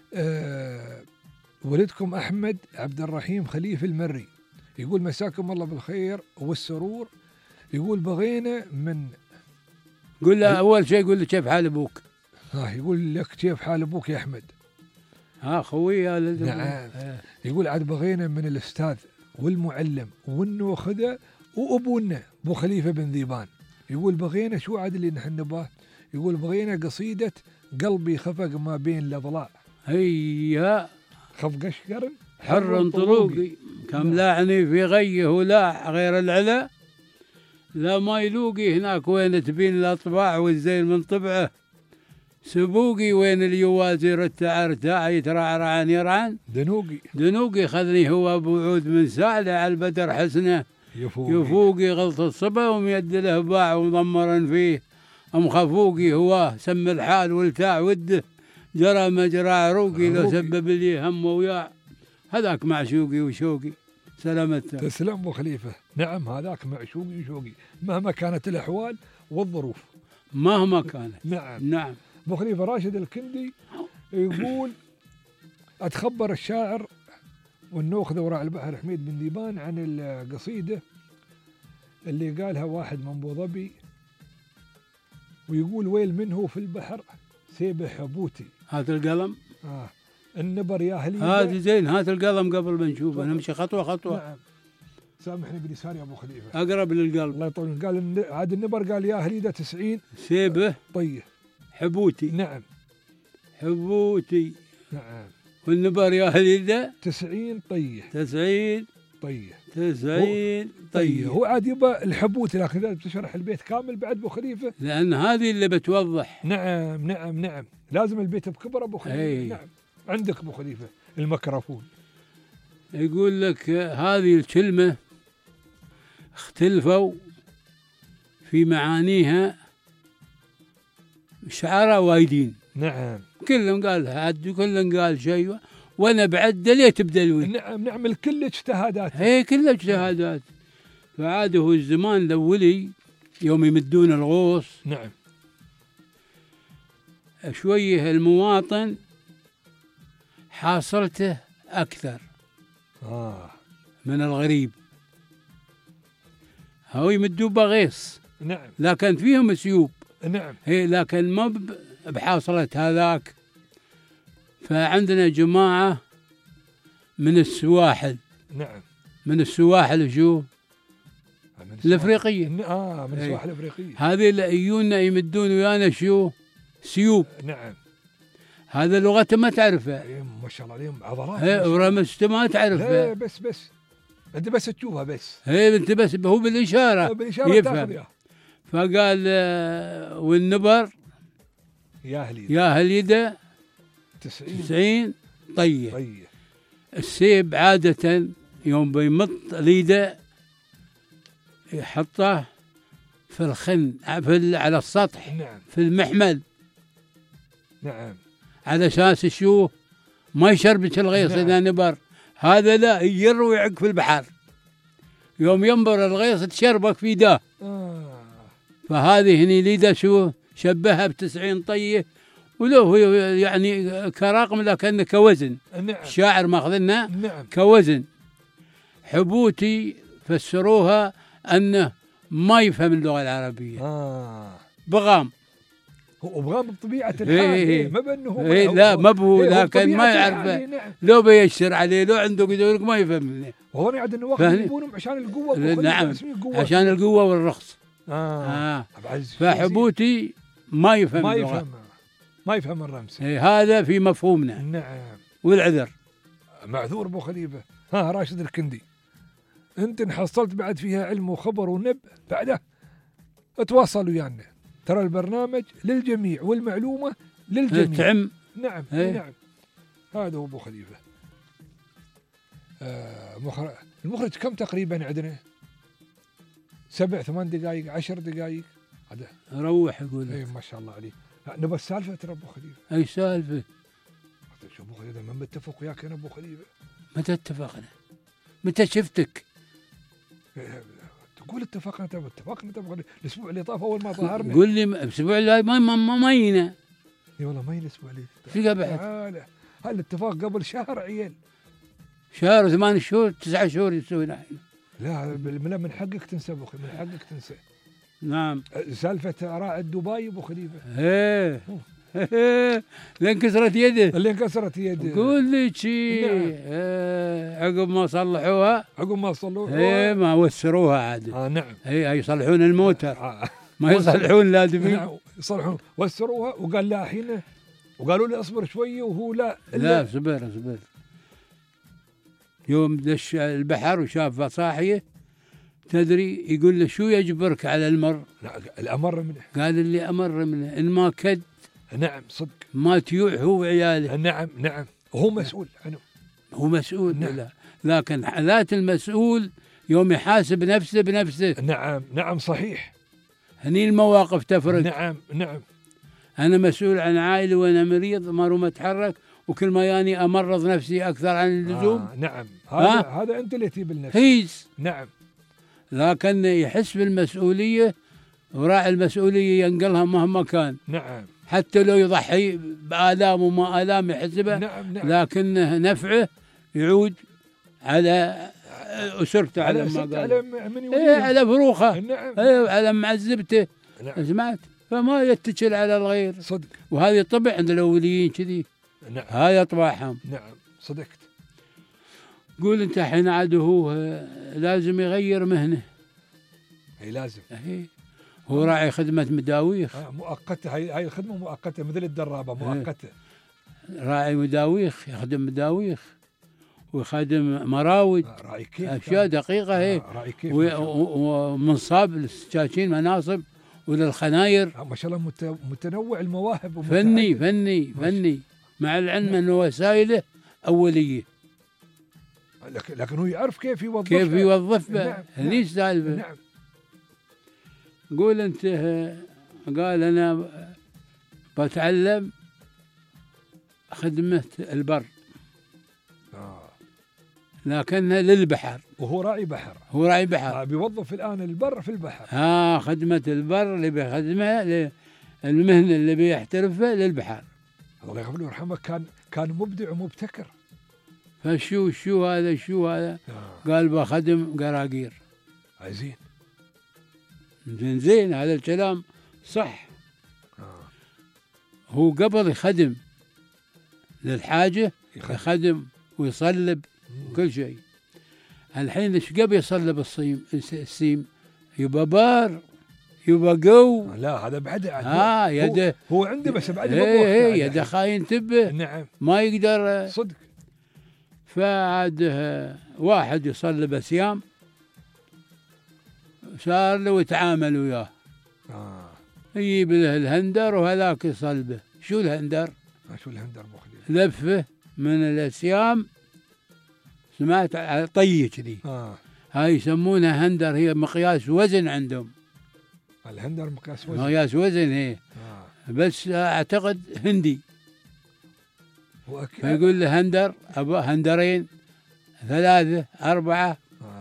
ولدكم أحمد عبد الرحيم خليفة المري يقول مساكم الله بالخير والسرور. يقول بغينا من قل له أول شيء قل له كيف حال أبوك. يقول لك كيف حال أبوك يا أحمد. خوي. نعم. يقول عاد بغينا من الأستاذ والمعلم والنوخذة وأبونا أبو خليفة بن ذيبان. يقول بغينا شو عاد اللي نحن نباه. يقول بغينا قصيدة قلبي خفق ما بين الأضلاع، هيا خفق أشقر حر طروقي، كم لاعني في غيه ولاع غير العلا، لا ما يلوقي هناك وين تبين الأطباع والزين من طبعه، سبوقي وين اليوازي رتع يترعرعن يرعن، دنوقي خذني هو بوعود من سعده على البدر حسنه، يفوقي غلط الصبا وميد له باع ومضمرا فيه، أم خفوقي هو سم الحال والتاع وده، جرى مجرى عروقي لو سبب لي هم وياع، هذاك معشوقي وشوقي سلامته. تسلم أبو خليفة. نعم هذاك معشوقي وشوقي مهما كانت الأحوال والظروف، مهما كانت. نعم. أبو خليفة راشد الكندي يقول أتخبر الشاعر والنوخذ وراء البحر حميد بن ديبان عن القصيدة اللي قالها واحد من أبو ظبي، ويقول ويل منه في البحر سيبه حبوتي. هات القلم. النبر يا أهلي. هذه زين، هات القلم قبل ما نشوفه، نمشي خطوة خطوة. نعم. سامحني باليسار يا أبو خليفة. أقرب للقلب. الله يطول. قال عاد النبر قال يا أهلي ده 90 سيبه طيه حبوتي. نعم. حبوتي. نعم. والنبر يا أهلي ده 90 طيه. 90 طيه. 90 طيه. هو عاد يبقى الحبوتي، لكن إذا بتشرح البيت كامل بعد أبو خليفة، لأن هذه اللي بتوضح. نعم لازم البيت بكبر أبو خليفة. أي. نعم. عندك أبو خليفة الميكروفون. يقول لك هذه الكلمة اختلفوا في معانيها شعراء وايدين. نعم. كلهم قال هاد وكلهم قال شيء، وانا بعدل ليه تبدلون. نعم الكل اجتهادات. هي كلها اجتهادات. فعاده الزمان الاولي يوم يمدون الغوص. نعم. شويه المواطن حاصلته اكثر من الغريب. هو يمدوا بغيص. نعم. لكن فيهم سيوب. نعم. هي لكن ما بحاصلة هذاك. فعندنا جماعة من السواحل. نعم. من السواحل شو؟ الافريقية. من السواحل الافريقية. هذه اللي يجونا يمدون ويانا شو؟ سيوب. نعم. هذا لغته ما تعرفها. ما شاء الله عليهم عضلات. ورمسته ما تعرفها. بس انت بس تشوفها بس. انت بس هو بالإشارة يفهم. فقال والنبر يا هليدة 90 طيه. السيب عادة يوم بيمط ليده يحطه في الخن على السطح. نعم. في المحمل. نعم. على اساس شو ما يشربك الغيص. نعم. اذا نبر هذا لا يجر ويعق في البحر، يوم ينبر الغيص تشربك في ده. فهذه هني ليده شو شبهها ب90 طيه، ولو هو يعني كرقم لكنه كوزن. نعم. الشاعر ماخذنا. نعم. كوزن. حبوتي فسروها انه ما يفهم اللغه العربيه. بغام. هو بغام بطبيعه الحال. ما بانه هو. لا ما بهو، لكن ما يعرفه. نعم. لو بيشر عليه لو عنده يقول ما يفهم. هو يعد انه واخذ يبونهم عشان القوه. نعم. عشان القوه والرخص. فحبوتي ما يفهم ما يفهم الرمز. هذا في مفهومنا. نعم. والعذر معذور ابو خليفه. راشد الكندي، انت حصلت بعد فيها علم وخبر ونب بعده تواصلوا ويانا. ترى البرنامج للجميع والمعلومه للجميع. تعم. نعم. نعم. هذا هو ابو خليفه. المخرج كم تقريبا عندنا؟ 7 8 دقائق 10 دقائق هذا روح يقول. اي ما شاء الله عليه. نبى السالفه ترى ابو خليفه. اي سالفه؟ شوف ابو خليفه ما متفق وياك انا ابو خليفه. متى اتفقنا؟ متى شفتك؟ تقول اتفقنا الاسبوع اللي طاف اول ما ظهرنا. قول لي الاسبوع اللي ما ينا. اي والله ما الاسبوع اللي في بعد. هذا الاتفاق قبل شهر عيال. شهر 8 شهور 9 شهور يسوي الحين. لا من حقك تنسى ابو خليفه، من حقك تنسى. نعم. سالفه راعد دبي ابو خليفه. اللي انكسرت يده. اللي انكسرت يده. قول لي شي. عقب ما صلحوها. ما وسروها عاد. نعم. يصلحون الموتر. ما يصلحون الادمي. نعم. يصلحون وسروها وقال لا الحين وقالوا لي اصبر شويه وهو لا صبر. يوم دش البحر وشافها صاحية تدري يقول له شو يجبرك على المر؟ لا الأمر منه. قال اللي أمر منه إن ما كد. نعم صدق. ما تيوع هو وعياله. نعم وهو مسؤول عنه. هو مسؤول. نعم. لا. لكن حالات المسؤول يوم يحاسب نفسه بنفسه. نعم صحيح. هني المواقف تفرق. نعم. أنا مسؤول عن عائلة وأنا مريض ما أتحرك وكل ما ياني أمرض نفسي أكثر عن اللزوم. نعم هذا أنت اللي تجيب النفس. هيز. نعم. لكن يحس بالمسؤولية وراعي المسؤولية ينقلها مهما كان. نعم. حتى لو يضحي بآلام وما آلام يحسبه. نعم. لكن نفعه يعود على أسرته على ما قال. على فروخه. نعم. على معذبته. نعم. سمعت؟ فما يتكل على الغير. صدق. وهذه طبع عند الأوليين كذي. نعم. هاي طباعهم. نعم صدقت. قول أنت حين عاد هو لازم يغير مهنه. هي لازم. هو راعي خدمة مداويخ. مؤقتة. هاي الخدمة مؤقتة مثل الدرابة مؤقتة. راعي مداويخ يخدم مداويخ ويخدم مراود. راعي كيف. أشياء دقيقة هي. راعي كيف. ومنصاب للسكاكين مناصب وللخناير. ما شاء الله متنوع المواهب. فني مع العلم أنه وسائله أولية. لكن هو يعرف كيف يوظفها. هني السالفة. نعم. قول أنت قال أنا بتعلم خدمة البر. لكنها للبحر. وهو راعي بحر. بيوظف الآن البر في البحر. خدمة البر اللي بيخدمها المهنة اللي بيحترفها للبحر. الله يغفر له ويرحمه كان مبدع ومبتكر. فشو هذا قال بخدم قراقير. زين هذا الكلام صح. هو قبل يخدم للحاجة يخدم ويصلب وكل شيء. الحين ايش قبل يصلب السيم يبقى بار يبقى قو. لا هذا بعد يده هو عنده بس بعد يده خاين تبه. نعم. ما يقدر صدق. فعاد واحد يصلب اسيام صار له يتعامل وياه. يجيب له الهندر وهذاك يصلبه. شو الهندر مخلي؟ لفه من الاسيام. سمعت على طي كذي. هاي يسمونها هندر. هي مقياس وزن عندهم. الهندر مقياس وزن هي. بس اعتقد هندي. فيقول له هندر هندرين 3 4.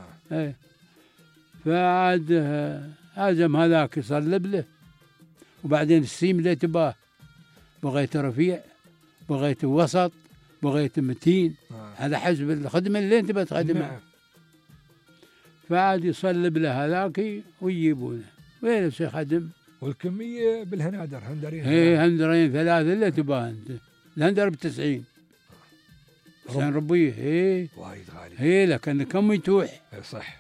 فعاد عزم هذاك يصلب له. وبعدين السيم اللي تباه بغيت رفيع بغيت وسط بغيت متين. على حسب الخدمة اللي انت بتخدمها. نعم. فعاد يصلب له هذاك ويجيبونه وين يخدم. والكمية بالهنادر هندرين. هندرين 3 اللي تباه انت. الهندر ب90 عشان ربيه. وايد غالي. لكن كم يتوح. صح.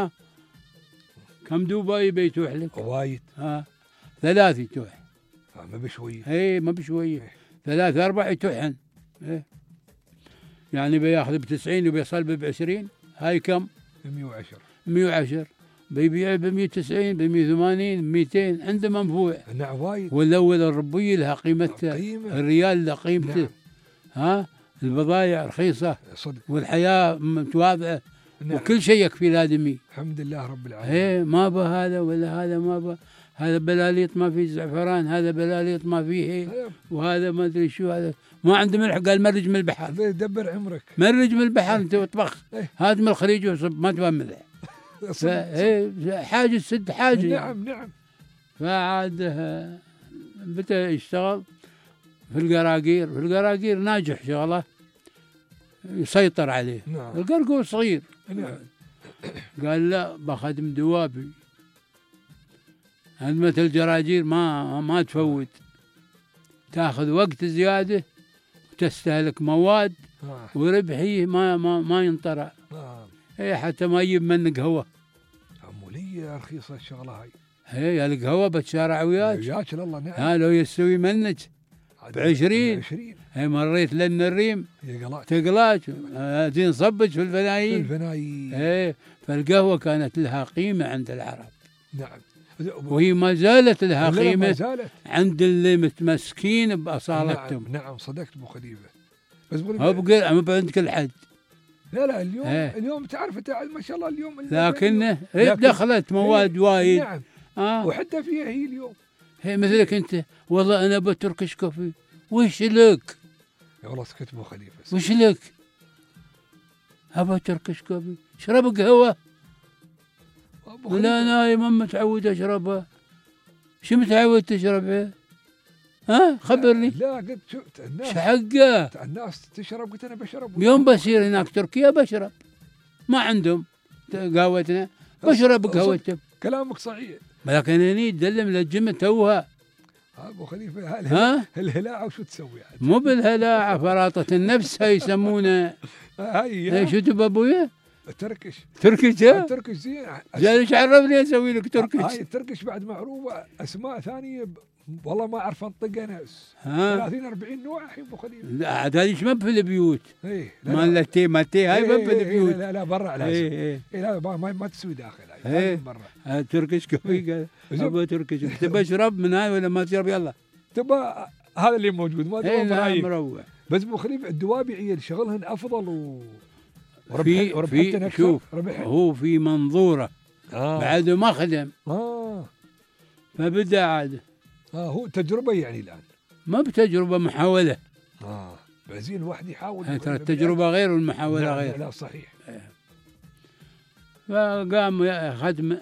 كم دوباي بيتوح لك. وايد. 3 يتوح. ما بشوية. ما بشوية. 3 4 يتوحن. يعني بياخذ ب90 وبيصلب ب20. هاي كم؟ 110. بيبيع ب190 ب180 200 عنده منفوع. نعم وايد. والأول الربية لها قيمتها. الريال له قيمته. نعم. البضائع رخيصة. صدق. والحياة متواضعة. نعم. وكل شيء يكفي الآدمي. الحمد لله رب العالمين. ما به هذا ولا هذا ما به. هذا بلاليط ما فيه زعفران. هذا بلاليط ما فيه وهذا ما أدري شو هذا. ما عنده ملح. قال مرج من البحر. دبر عمرك. مرج من البحر انت وطبخ. هذا من الخليج وصب ما تبغى ملح. حاجة سد حاجة. نعم. فعاد بدأ يشتغل في القراقير. ناجح شغله يسيطر عليه. نعم. القرقور صغير. نعم. قال لا بخدم دوابي. خدمة الجراجير ما تفوت. تاخذ وقت زيادة وتستهلك مواد. وربحيه ما ينطرع. حتى ما يجيب منك هوا. عمولية رخيصة الشغلة هاي. القهوة بتشارع وياك. لله. نعم. لو يستوي منك ب20. هي مريت لأن الريم تقلاج زين صبج في الفنايين. ايه فالقهوة كانت لها قيمة عند العرب. نعم. وهي ما زالت لها قيمة عند اللي متمسكين بأصالتهم. نعم صدقت أبو خليفة. بس ما عندك الحد. لا اليوم اليوم تعرف ما شاء الله اليوم لكن دخلت مواد وايد. نعم. وحتى فيها هي اليوم. هي مثلك انت والله انا بتركش كوفي. وش لك؟ يا والله سكت ابو خليفه. وش لك؟ ابى تركش كوفي. اشرب قهوه. لا انا ما متعود اشربها. شو متعود تشربها؟ خبرني. لا قلت شفت الناس حقه الناس تشرب، قلت انا بشرب. يوم بصير هناك تركيا بشرب. ما عندهم قهوتنا بشرب قهوتهم. كلامك صحيح. لكن هني تدلم للجمة توها. ابو خليفه الهلاعه وشو تسوي يعني؟ مو بالهلاعه، فراطه النفس هاي يسمونها. هاي شو تبى ابويا؟ تركش. تركش زين. ايش عرفني اسوي لك تركش؟ هاي التركش بعد معروفه اسماء ثانيه والله ما اعرف انطقها ناس. 30-40 نوع الحين ابو خليفه. لا عاد هذه ما في البيوت. مال تي هاي ما في البيوت. لا برا لازم. لا ما تسوي داخل هاي برا. تركش كوفي. ابو تركش تبى اشرب من هاي ولا ما تشرب؟ يلا تبى هذا اللي موجود ما تبى مروع. بس ابو خليفه الدوابعيه شغلهن افضل في شوف هو في منظوره بعد ما خدم فبدا عاد هو تجربه يعني الان ما بتجربه محاوله. بعزين الواحد يحاول. ترى التجربه غير والمحاوله غير. لا صحيح. فقام خدم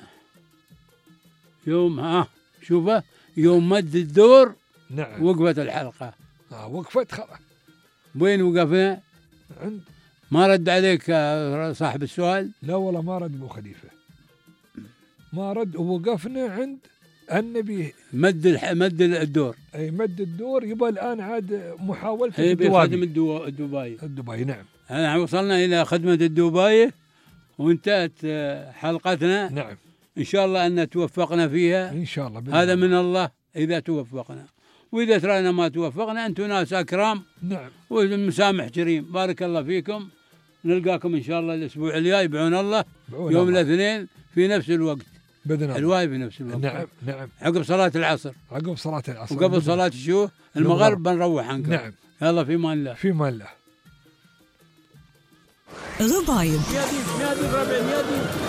يوم شوفه يوم مد الدور. نعم. وقفت الحلقه. وقفت خلاص. وين وقفنا؟ عند ما رد عليك صاحب السؤال؟ لا والله ما رد ابو خليفه. ما رد. ووقفنا عند النبي مد الدور. اي مد الدور. يبقى الان عاد محاوله خدمه الدبي. نعم. احنا وصلنا الى خدمه الدبي وانتهت حلقتنا. نعم. ان شاء الله ان توفقنا فيها. ان شاء الله. هذا من الله اذا توفقنا، واذا ترانا ما توفقنا انتم ناس اكرام. نعم. والمسامح كريم. بارك الله فيكم. نلقاكم ان شاء الله الاسبوع الجاي بعون الله يوم الاثنين في نفس الوقت. باذن الله. الواي في نفس الوقت. نعم. عقب صلاة العصر. وقبل صلاة المغرب بنروح عنكم. نعم. يلا في مان الله. في مان الله. غبايب. يا دي ربع يا دي.